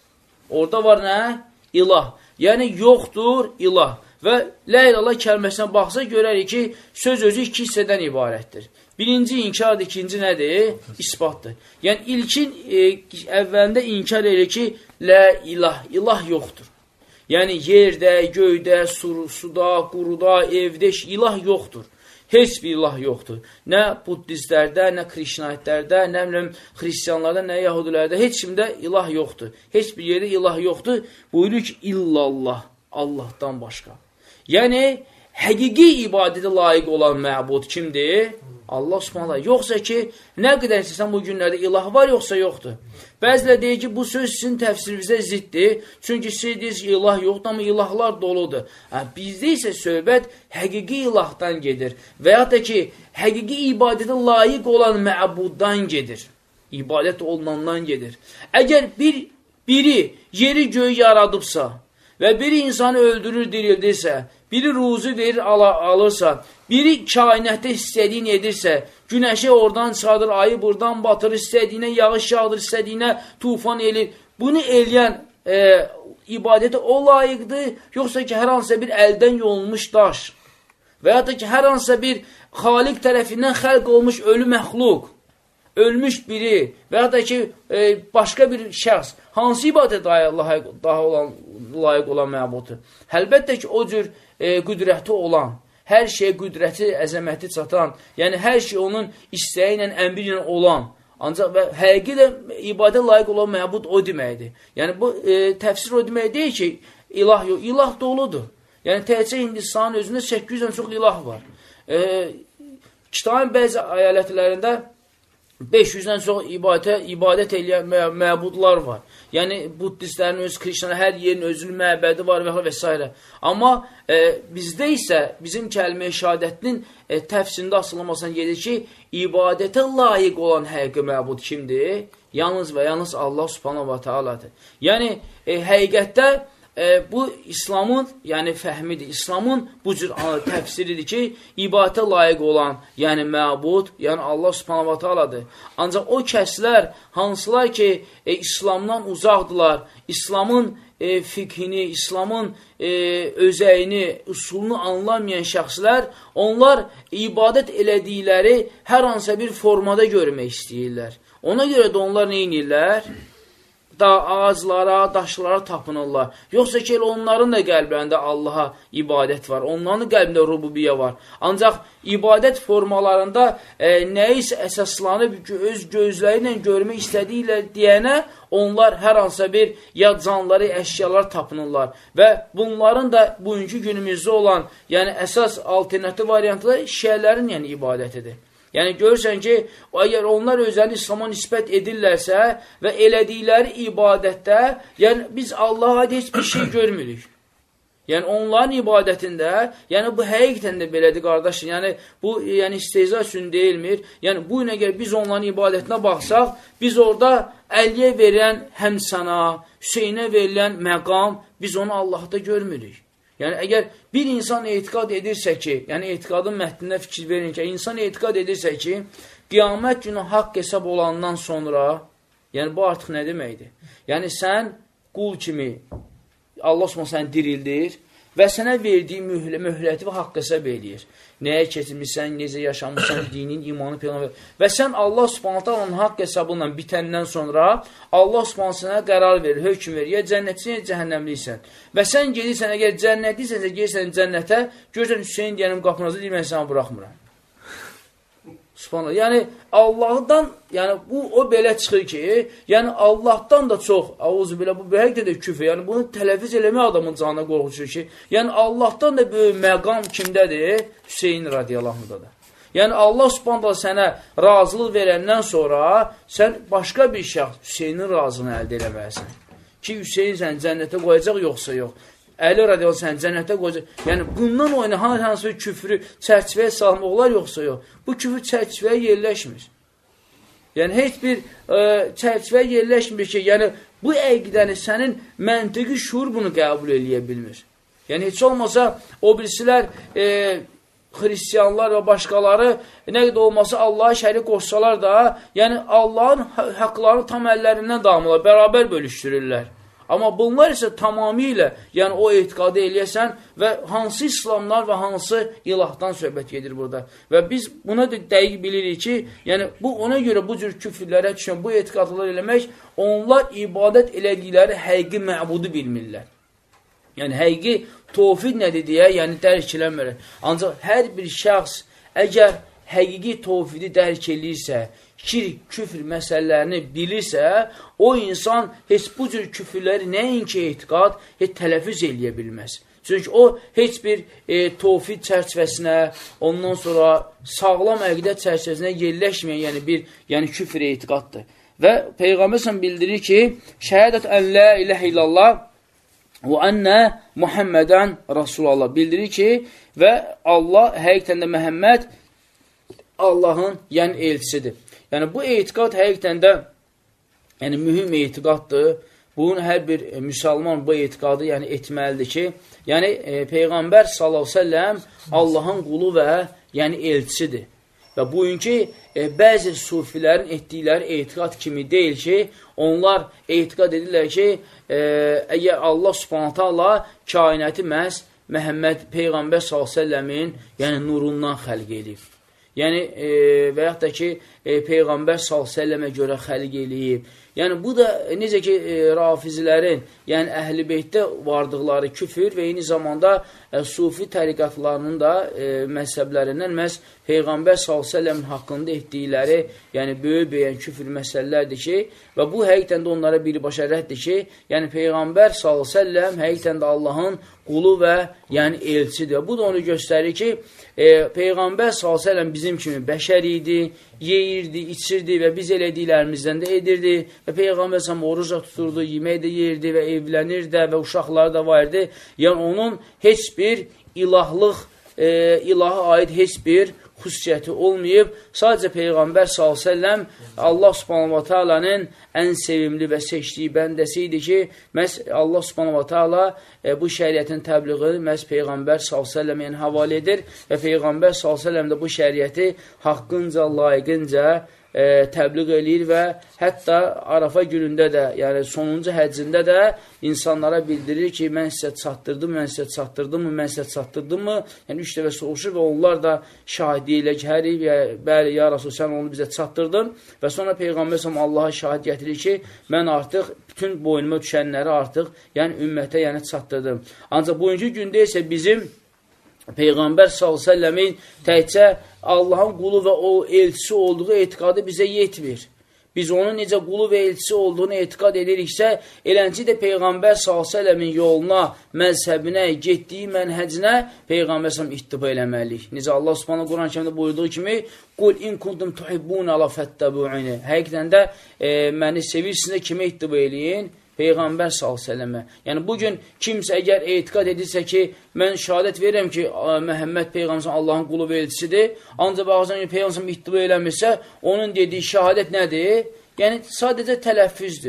S1: Orada var nə? İlah. Yəni, yoxdur, ilah. Və lə ilallah kəlməsinə baxsa görərik ki, söz özü iki hissədən ibarətdir. Birinci inkardır, ikinci nədir? İsbatdır. Yəni, ilkin əvvəlində inkar edir ki, lə ilah, ilah yoxdur. Yəni, yerdə, göydə, suda, quruda, evdə ilah yoxdur. Heç bir ilah yoxdur. Nə buddistlərdə, nə krişnaitlərdə, nə biləm, xristiyanlarda, nə yahudilərdə, heç kimdə ilah yoxdur. Heç bir yerdə ilah yoxdur. Buyurur ki, illallah, Allahdan başqa. Yəni, həqiqi ibadətə layiq olan məbud kimdir? Allah subhanallah. Yoxsa ki, nə qədər istəsən bu günlərdə ilah var, yoxsa yoxdur. Bəzilər deyir ki, bu söz sizin təfsirinizə ziddir. Çünki siz deyirsiniz ki, ilah yoxdur, amma ilahlar doludur. Bizdə isə söhbət həqiqi ilahdan gedir. Və ya da ki, həqiqi ibadətə layiq olan məbuddan gedir. İbadət olunandan gedir. Əgər biri yeri göyü yaradıbsa və biri insanı öldürür, dirildirsə, biri ruzu verir, alırsa, biri kainətdə istədiyini edirsə, günəşi oradan çıxardır, ayı buradan batırır, istədiyinə yağış yağdır, istədiyinə tufan elir. Bunu eləyən ibadətə o layiqdir, yoxsa ki, hər hansısa bir əldən yolunmuş daş və ya da ki, hər hansısa bir xaliq tərəfindən xəlq olmuş ölü məxluq, ölmüş biri və ya da ki, başqa bir şəxs, hansı ibadət daha layiq olan məbuddur? Əlbəttə ki, o cür qüdrəti olan, hər şey qüdrəti, əzəməti çatan, yəni hər şey onun istəyi ilə, əmri ilə olan, ancaq və həqiqi də ibadə layiq olan məbud o deməkdir. Yəni bu təfsir o demək deyil ki, ilah yox, ilah doludur. Yəni təhcə Hindistanın özündə 800-dən çox ilah var. Kitabın bəzi əyalətlərində 500-dən çox ibadət eləyən məbudlar var. Yəni, buddistlərin öz, krişnanın hər yerin özünün məbədi var və s. Amma bizdə isə bizim kəlmə-i şəhadətinin təfsirində asılmasına gedir ki, ibadətə layiq olan həqiqi məbud kimdir? Yalnız və yalnız Allah subhanahu wa ta'aladır. Yəni, həqiqətdə bu İslamın, yəni fəhmidir. İslamın bu cür təfsiridir ki, ibadətə layiq olan, yəni məbud, yəni Allah subhanahu wa ta'aladır. Ancaq o kəslər, hansılar ki, İslamdan uzaqdılar, İslamın fiqhini, İslamın özəyini, usulunu anlamayan şəxslər, onlar ibadət elədikləri hər hansısa bir formada görmək istəyirlər. Ona görə də onlar nə edirlər? Ağaclara, daşlara tapınırlar. Yoxsa ki, onların da qəlblərində Allaha ibadət var. Onların da qəlbində rububiyyə var. Ancaq ibadət formalarında nəyisə əsaslanıb öz gözləri ilə görmək istədiklər deyənə onlar hər hansısa bir ya canları, əşyalar tapınırlar. Və bunların da bugünkü günümüzdə olan, yəni əsas alternativ variantı da şiələrin yəni ibadətidir. Yəni, görürsən ki, əgər onlar özlərini İslama nisbət edirlərsə və elədikləri ibadətdə, yəni biz Allaha heç bir şey görmürük. Yəni, onların ibadətində, yəni bu həqiqətən də belədir, qardaşım. Yəni, bu istehza üçün deyilmir. Yəni, bu gün əgər biz onların ibadətinə baxsaq, biz orada Əliyə verilən həmsana, Hüseynə verilən məqam, biz onu Allahda görmürük. Yəni, əgər bir insan etiqad edirsə ki, yəni etiqadın mətnində fikir verin ki, insan etiqad edirsə ki, qiyamət günü haqq hesab olandan sonra, yəni bu artıq nə deməkdir? Yəni, sən qul kimi Allah Subhanahu səni dirildir və sənə verdiyi möhləti və haqq hesab edir. Nəyə keçirmişsən, necə yaşamırsan, dinin, imanı, peyğəmbər. Və sən Allah Subhanahu haqq hesabıyla bitəndən sonra Allah Subhanahu sənə qərar verir, hökm verir. Ya cənnətlisən, ya cəhənnəmliysən. Və sən gedirsən, əgər cənnətliysənsə, gelirsən cənnətə, görürsən Hüseyin deyənim qapınızı deyir, mən sənə buraxmıram. Subhanallah. Yəni Allahdan, yəni bu o belə çıxır ki, yəni Allahdan da çox, auzubillah, bu həqiqətən də küfr. Yəni bunu tələffüz eləmək adamın canına qorxudur ki, yəni Allahdan da böyük məqam kimdədir? Hüseyin radiyallahu anhudadır. Yəni Allah Subhanahu sənə razılıq verəndən sonra sən başqa bir şəxs Hüseynin razılığını əldə etməlisən. Ki Hüseyin səni cənnətə qoyacaq yoxsa yox. Əli radiyallahu səni cənnətə qoyacaq. Yəni, bundan oyna hansı bir küfrü çərçivəyə salmaq olar yoxsa yox. Bu küfür çərçivəyə yerləşmir. Yəni, heç bir çərçivəyə yerləşmir ki, yəni, bu əqidəni sənin məntiqi şuur bunu qəbul eləyə bilmir. Yəni, heç olmasa o birisilər xristiyanlar və başqaları nə qədər olmasa Allah'a şərik qoşsalar da, yəni Allahın haqlarını tam əllərindən damılar, bərabər bölüşdürürlər. Amma bunlar isə tamamilə, yəni o etiqadı eləyəsən və hansı İslamlar və hansı ilahdan söhbət gedir burada. Və biz buna da dəqiq bilirik ki, yəni bu ona görə bu cür küfürlərə düşən, bu etiqadları eləmək, onlar ibadət elədikləri həqiqi məbudu bilmirlər. Yəni həqiqi tövhid nədir deyə, yəni dərk eləmir. Ancaq hər bir şəxs əgər həqiqi tövhidi dərk eləyirsə, şirk, küfr məsələlərini bilirsə, o insan heç bu cür küfürləri nəinki etiqad, heç tələffüz eləyə bilməz. Çünki o, heç bir tövhid çərçivəsinə, ondan sonra sağlam əqidət çərçivəsinə yerləşməyən, yəni küfr etiqaddır. Və Peyğəmbər bildirir ki, şəhədət ən la iləhə illallah və ənə Muhammədən Rasulallah bildirir ki, və Allah, həqiqətən də Məhəmməd Allahın, yəni elçisidir. Yəni, bu etiqad həqiqətən də mühüm etiqaddır. Bunun hər bir müsəlman bu etiqadı etməlidir ki, Peyğəmbər s.ə.v Allahın qulu və elçisidir. Və bugünkü bəzi sufilərin etdikləri etiqad kimi deyil ki, onlar etiqad edirlər ki, əgər Allah subhanətə kainəti məhz Məhəmməd Peyğəmbər s.ə.v-in nurundan xəlq edib. Yəni, və yaxud da ki, Peyğəmbər s.ə.və görə xəlq eləyib. Yəni, bu da necə ki, rafizilərin, yəni əhl-i beytdə vardıqları küfür və eyni zamanda sufi təriqatlarının da məzhəblərindən məhz Peyğəmbər s.ə.v haqqında etdikləri, yəni böyük küfür məsələlərdir ki, və bu həqiqətən də onlara birbaşa rəddir ki, yəni Peyğəmbər s.ə.v həqiqətən də Allahın qulu və elçidir. Bu da onu göstərir ki, Peyğəmbər s.ə.v bizim kimi bəşər idi, yeyirdi, içirdi və biz elədiklərimizdən də edirdi və Peyğəmbər s.ə.v oruç tuturdu, yemək də yeyirdi və evlənirdi və uşaqları da var idi. Yəni, onun heç bir ilaha aid heç bir xüsusiyyəti olmayıb. Sadəcə Peyğəmbər s.ə.v Allah subhanahu wa ta'alanın ən sevimli və seçdiyi bəndəsi idi ki, məhz Allah subhanahu wa ta'ala bu şəriətin təbliğini məhz Peyğəmbər s.ə.v həvalə edir və Peyğəmbər s.ə.v də bu şəriəti haqqınca, layiqincə təbliğ eləyir və hətta Arafa günündə də, yəni sonuncu həccində də insanlara bildirir ki, mən sizə çatdırdım, mən sizə çatdırdım mı, mən sizə çatdırdım mı? Yəni 3 dəfə soruşur və onlar da şahidi ilə gəlir, bəli, ya Rasul, sən onu bizə çatdırdın və sonra Peyğəmbər Allah'a şahid gətirir ki, mən artıq bütün boynuma düşənləri artıq, yəni ümmətə çatdırdım. Ancaq bugünkü gündə isə bizim Peyğəmbər s.ə.v-in təkcə Allahın qulu və o elçisi olduğu etiqadı bizə yetmir. Biz onun necə qulu və elçisi olduğunu etiqad ediriksə, elənci də Peyğəmbər s.ə.v-in yoluna, məzhəbinə, getdiyi mənhəcinə Peyğəmbər s.ə.v ittiba eləməliyik. Necə Allah Subhanahu Quran-Kərimdə buyurduğu kimi, Qul in kuntum tuhibbuna la fattabi'uni. Həqiqətən də məni sevirsiniz, kimə ittiba eləyin? Peyğəmbər s.ə.və. Yəni, bugün kimsə əgər etiqad edirsə ki, mən şəhadət verirəm ki, Məhəmməd Peyğəmbər Allahın qulu və elçisidir, ancaq baxırsan ki, Peyğəmbər ittiba eləmirsə, onun dediyi şəhadət nədir? Yəni, sadəcə tələffüzdür.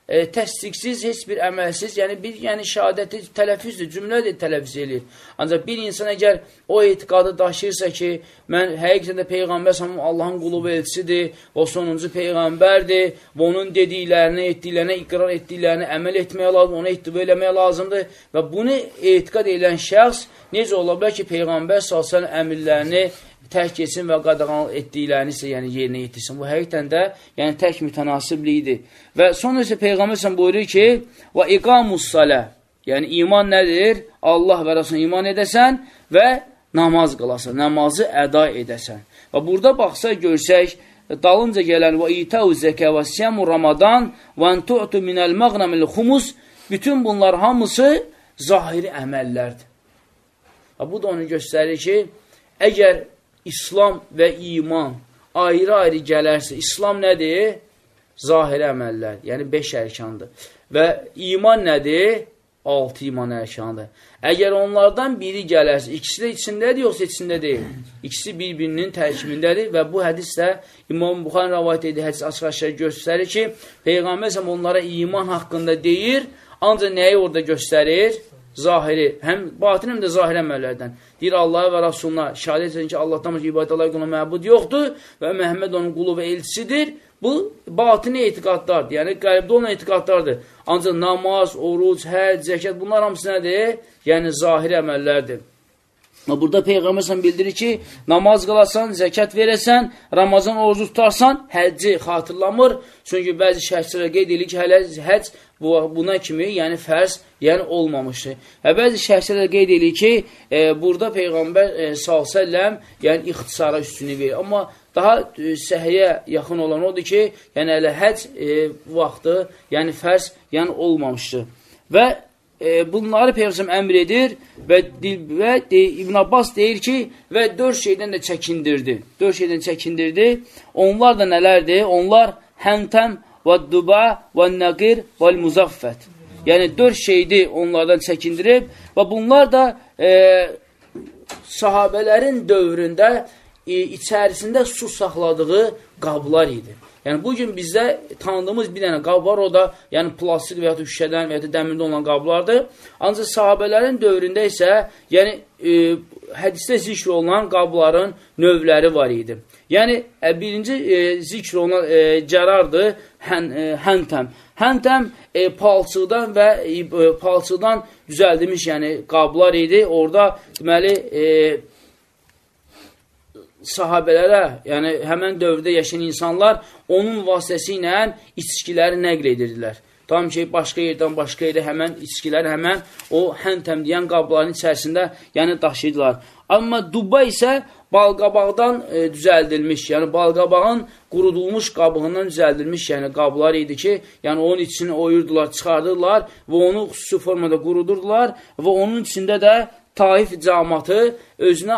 S1: təsdiqsiz, heç bir əməlsiz, yəni şəhadəti tələfüzdür, cümlədir tələfüz edir. Ancaq bir insan əgər o etiqadı daşıyırsa ki, mən həqiqətən də Peyğəmbər Allahın qulu və elçisidir, o sonuncu Peyğəmbərdir və onun dediklərini, etdiklərinə, iqrar etdiklərini əməl etməyə lazım, ona ittiba eləməyə lazımdır və bunu etiqad edən şəxs necə ola bilər ki, Peyğəmbər s.ə.v əmirlərini tərk etsin və qadağan etdiklərini isə yerinə yetirsin. Bu həqiqətən də tərk mütənasibliyidir. Və sonra isə Peyğəmbər buyurur ki, və iqamus salə, yəni iman nədir? Allah və Rasuluna iman edəsən və namaz qılasan, namazı əda edəsən. Və burada baxsa görsək, dalınca gələn və itəu zəkə və siyamu ramadan və entu'tu minəl məğnəmil xumus, bütün bunlar hamısı zahiri əməllərdir. Və bu da onu göstərir ki, əgər İslam və iman ayrı-ayrı gələrsə, İslam nədir? Zahiri əməllər, yəni 5 ərkandır. Və iman nədir? 6 iman ərkandır. Əgər onlardan biri gələrsə, ikisi də içindədir, yoxsa içində deyil. İkisi bir-birinin tərkibindədir və bu hədis də İmam Buxarın rəvayət edir, hədis açıq-aşağı göstərir ki, Peyğəmbər onlara iman haqqında deyir, ancaq nəyi orada göstərir? Zahiri, həm batin, həm də zahiri əməllərdən. Deyir Allaha və Rasuluna şəhadət edin ki, Allahdan başqa ibadət Allah quluna məbud yoxdur və Məhəmməd onun qulu və elçisidir. Bu, batini etiqadlardır, yəni qəlbdə olan etiqadlardır. Ancaq namaz, oruc, həc, zəkat, bunlar hamısı nədir? Yəni zahiri əməllərdir. Burada Peyğəmbər bildirir ki, namaz qılasan, zəkat verəsən, Ramazan orucu tutarsan, həcci xatırlamır. Çünki bəzi şərhçilər qeyd edir ki, hələ həcc buna kimi, yəni fərz, yəni olmamışdır. Bəzi şərhçilər qeyd edir ki, burada Peyğəmbər s.ə.v yəni ixtisara üstünü verir. Amma daha səhiyyə yaxın olan odur ki, yəni hələ həcc vaxtı, yəni fərz, yəni olmamışdır. Və bunları Peyğəmbər əmr edir və İbn Abbas deyir ki, və 4 şeydən də çəkindirdi. 4 şeydən çəkindirdi. Onlar da nələrdir? Onlar həntəm və duba və nəqir və muzaffət. Yəni 4 şeydir onlardan çəkindirib və bunlar da sahabələrin dövründə içərisində su saxladığı qablar idi. Yəni, bugün bizdə tanıdığımız bir dənə qab var, o da yəni plastik və ya şüşədən və ya dəmirdə olan qablardır. Ancaq sahabələrin dövründə isə yəni, hədisdə zikr olunan qabların növləri var idi. Yəni, birinci zikr olunan cərardır, həntəm. Həntəm palçıqdan və palçıqdan düzəldilmiş yəni, qablar idi. Orada deməli, sahabələrə, yəni həmən dövrdə yaşayan insanlar onun vasitəsilə içkiləri nəql edirdilər. Tam ki, başqa yerdən başqa yerə həmən içkiləri həmən o həntəm deyən qabların içərisində yəni daşıyırdılar. Amma dubba isə balqabaqdan düzəldilmiş, yəni balqabağın qurudulmuş qabığından düzəldilmiş yəni qablar idi ki, yəni onun içini oyurdular, çıxardırlar və onu xüsusi formada qurudurdular və onun içində də Taif cəmatı özünə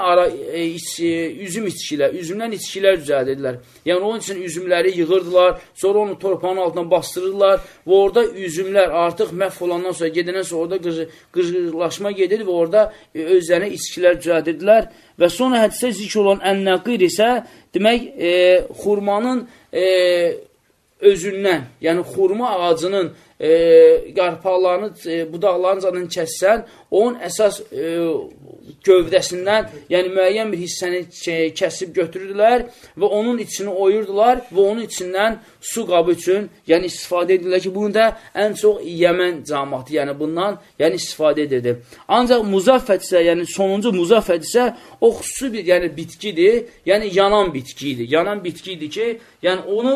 S1: üzümdən içkilər düzəldirdilər. Yəni, onun üçün üzümləri yığırdılar, sonra onu torpağın altına bastırırlar və orada üzümlər artıq məhv olandan sonra, gedəndən sonra orada qırqırlaşma gedir və orada özlərinə içkilər düzəldirdilər. Və sonra hədisdə zikr olan ən-nəqir isə, demək, xurmanın özündən, yəni xurma ağacının yarpaqlarını, budaqlarını zaten kəssən, onun əsas gövdəsindən, yəni müəyyən bir hissəni kəsib götürürlər və onun içini oyurdular və onun içindən su qabı üçün yəni istifadə edirlər ki, bunu da ən çox Yəmən cəmaatı, yəni bundan yəni istifadə edirdi. Ancaq muzaffət isə, yəni sonuncu muzaffət isə o xüsusi bir yəni bitkidir, yəni yanan bitkidir. Yanan bitkidir ki, yəni onu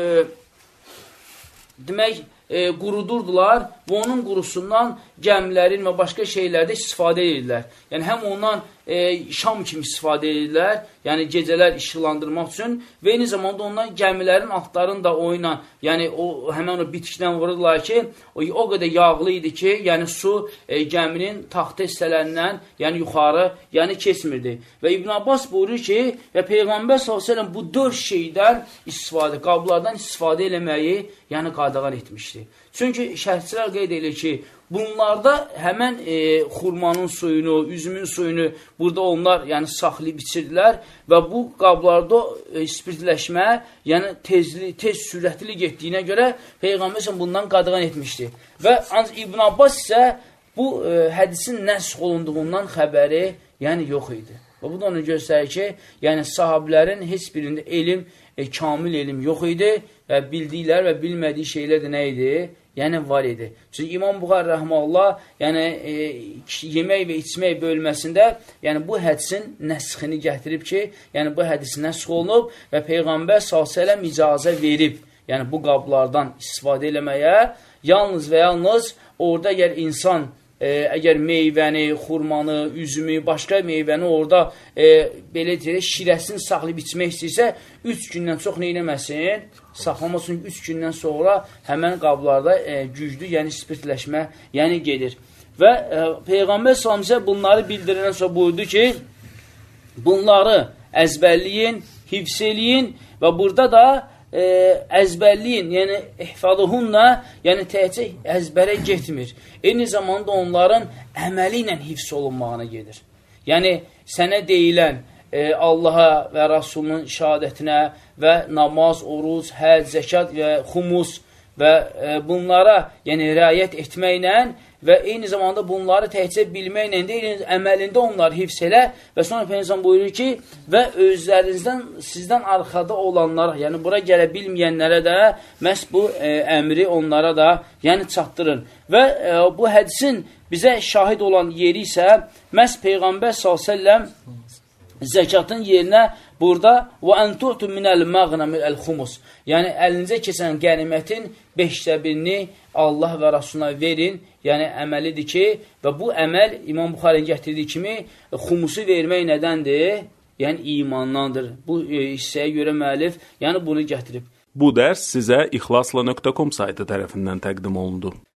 S1: demək, qurudurdular və onun qurusundan gəmilərin və başqa şeylərdə istifadə edirlər. Yəni, həm ondan şam kimi istifadə edirlər, yəni gecələr işıqlandırmaq üçün və eyni zamanda ondan gəmilərin altlarını da o ilə, yəni həmən o bitkidən vururlar ki, o qədər yağlı idi ki, yəni su gəminin taxta hissələrindən yəni yuxarı yəni keçmirdi. Və İbn Abbas buyurur ki, və Peyğəmbər s.ə.v bu 4 şeydən istifadə, qablardan istifadə eləməyi yəni qadağan etmişdi. Çünki şərhçilər qeyd edir ki, bunlarda həmən xurmanın suyunu, üzümün suyunu burada onlar yəni saxlayıb içirdilər və bu qablarda spirtləşmə, yəni tez sürətli getdiyinə görə Peyğəmbər bundan qadağan etmişdi. Və İbn Abbas isə bu hədisin nəsx olunduğundan xəbəri yəni yox idi. Və bu da onu göstərir ki, yəni sahabilərin heç birində elm, kamil elm yox idi və bildiklər və bilmədiyi şeylər də nə idi? Yəni var idi. Çünki İmam Buxari rəhməhullah, yəni yemək və içmək bölməsində, yəni bu hədisin nəsxini gətirib ki, yəni bu hədis nəsx olunub və Peyğəmbər s.ə.v icazə verib, yəni bu qablardan istifadə eləməyə, yalnız və yalnız orada əgər insan əgər meyvəni, xurmanı, üzümü, başqa meyvəni orada belə deyək, şirəsini saxlayıb içmək istəyirsə, 3 gündən çox nə eləməsin? Saxlamasın, 3 gündən sonra həmən qablarda güclü, yəni spirtləşmə, yəni gedir. Və Peyğəmbər s.ə.v bunları bildirəndən sonra buyurdu ki, bunları əzbərləyin, hifz eləyin və burada da əzbərliyin, yəni ihfaduhunna, yəni təhcə əzbərə getmir. Eyni zamanda onların əməli ilə hifz olunmağına gedir. Yəni, sənə deyilən Allaha və Rasulunun şəhadətinə və namaz, oruc, həc, zəkat və xumus və bunlara yəni riayət etməklə və eyni zamanda bunları təhcə bilməklə deyil, əməlində onları hifz elə və sonra Peyğəmbər buyurur ki, və özlərinizdən, sizdən arxada olanlara, yəni bura gələ bilməyənlərə də məhz bu əmri onlara da yəni çatdırın. Və bu hədisin bizə şahid olan yeri isə məhz Peyğəmbər s.ə.v zəkatın yerinə burada və əntu'tu minəl məğnəmi əl-xumus, yəni əlinizə keçən qənimətin 5/1-ni Allah və Rasuluna verin, yəni əməlidir ki, və bu əməl İmam Buxarinin gətirdiyi kimi xumusu vermək nədəndir? Yəni imandandır. Bu hissəyə görə müəllif yəni bunu gətirib.
S2: Bu dərs sizə ixlasla.com saytı tərəfindən təqdim olundu.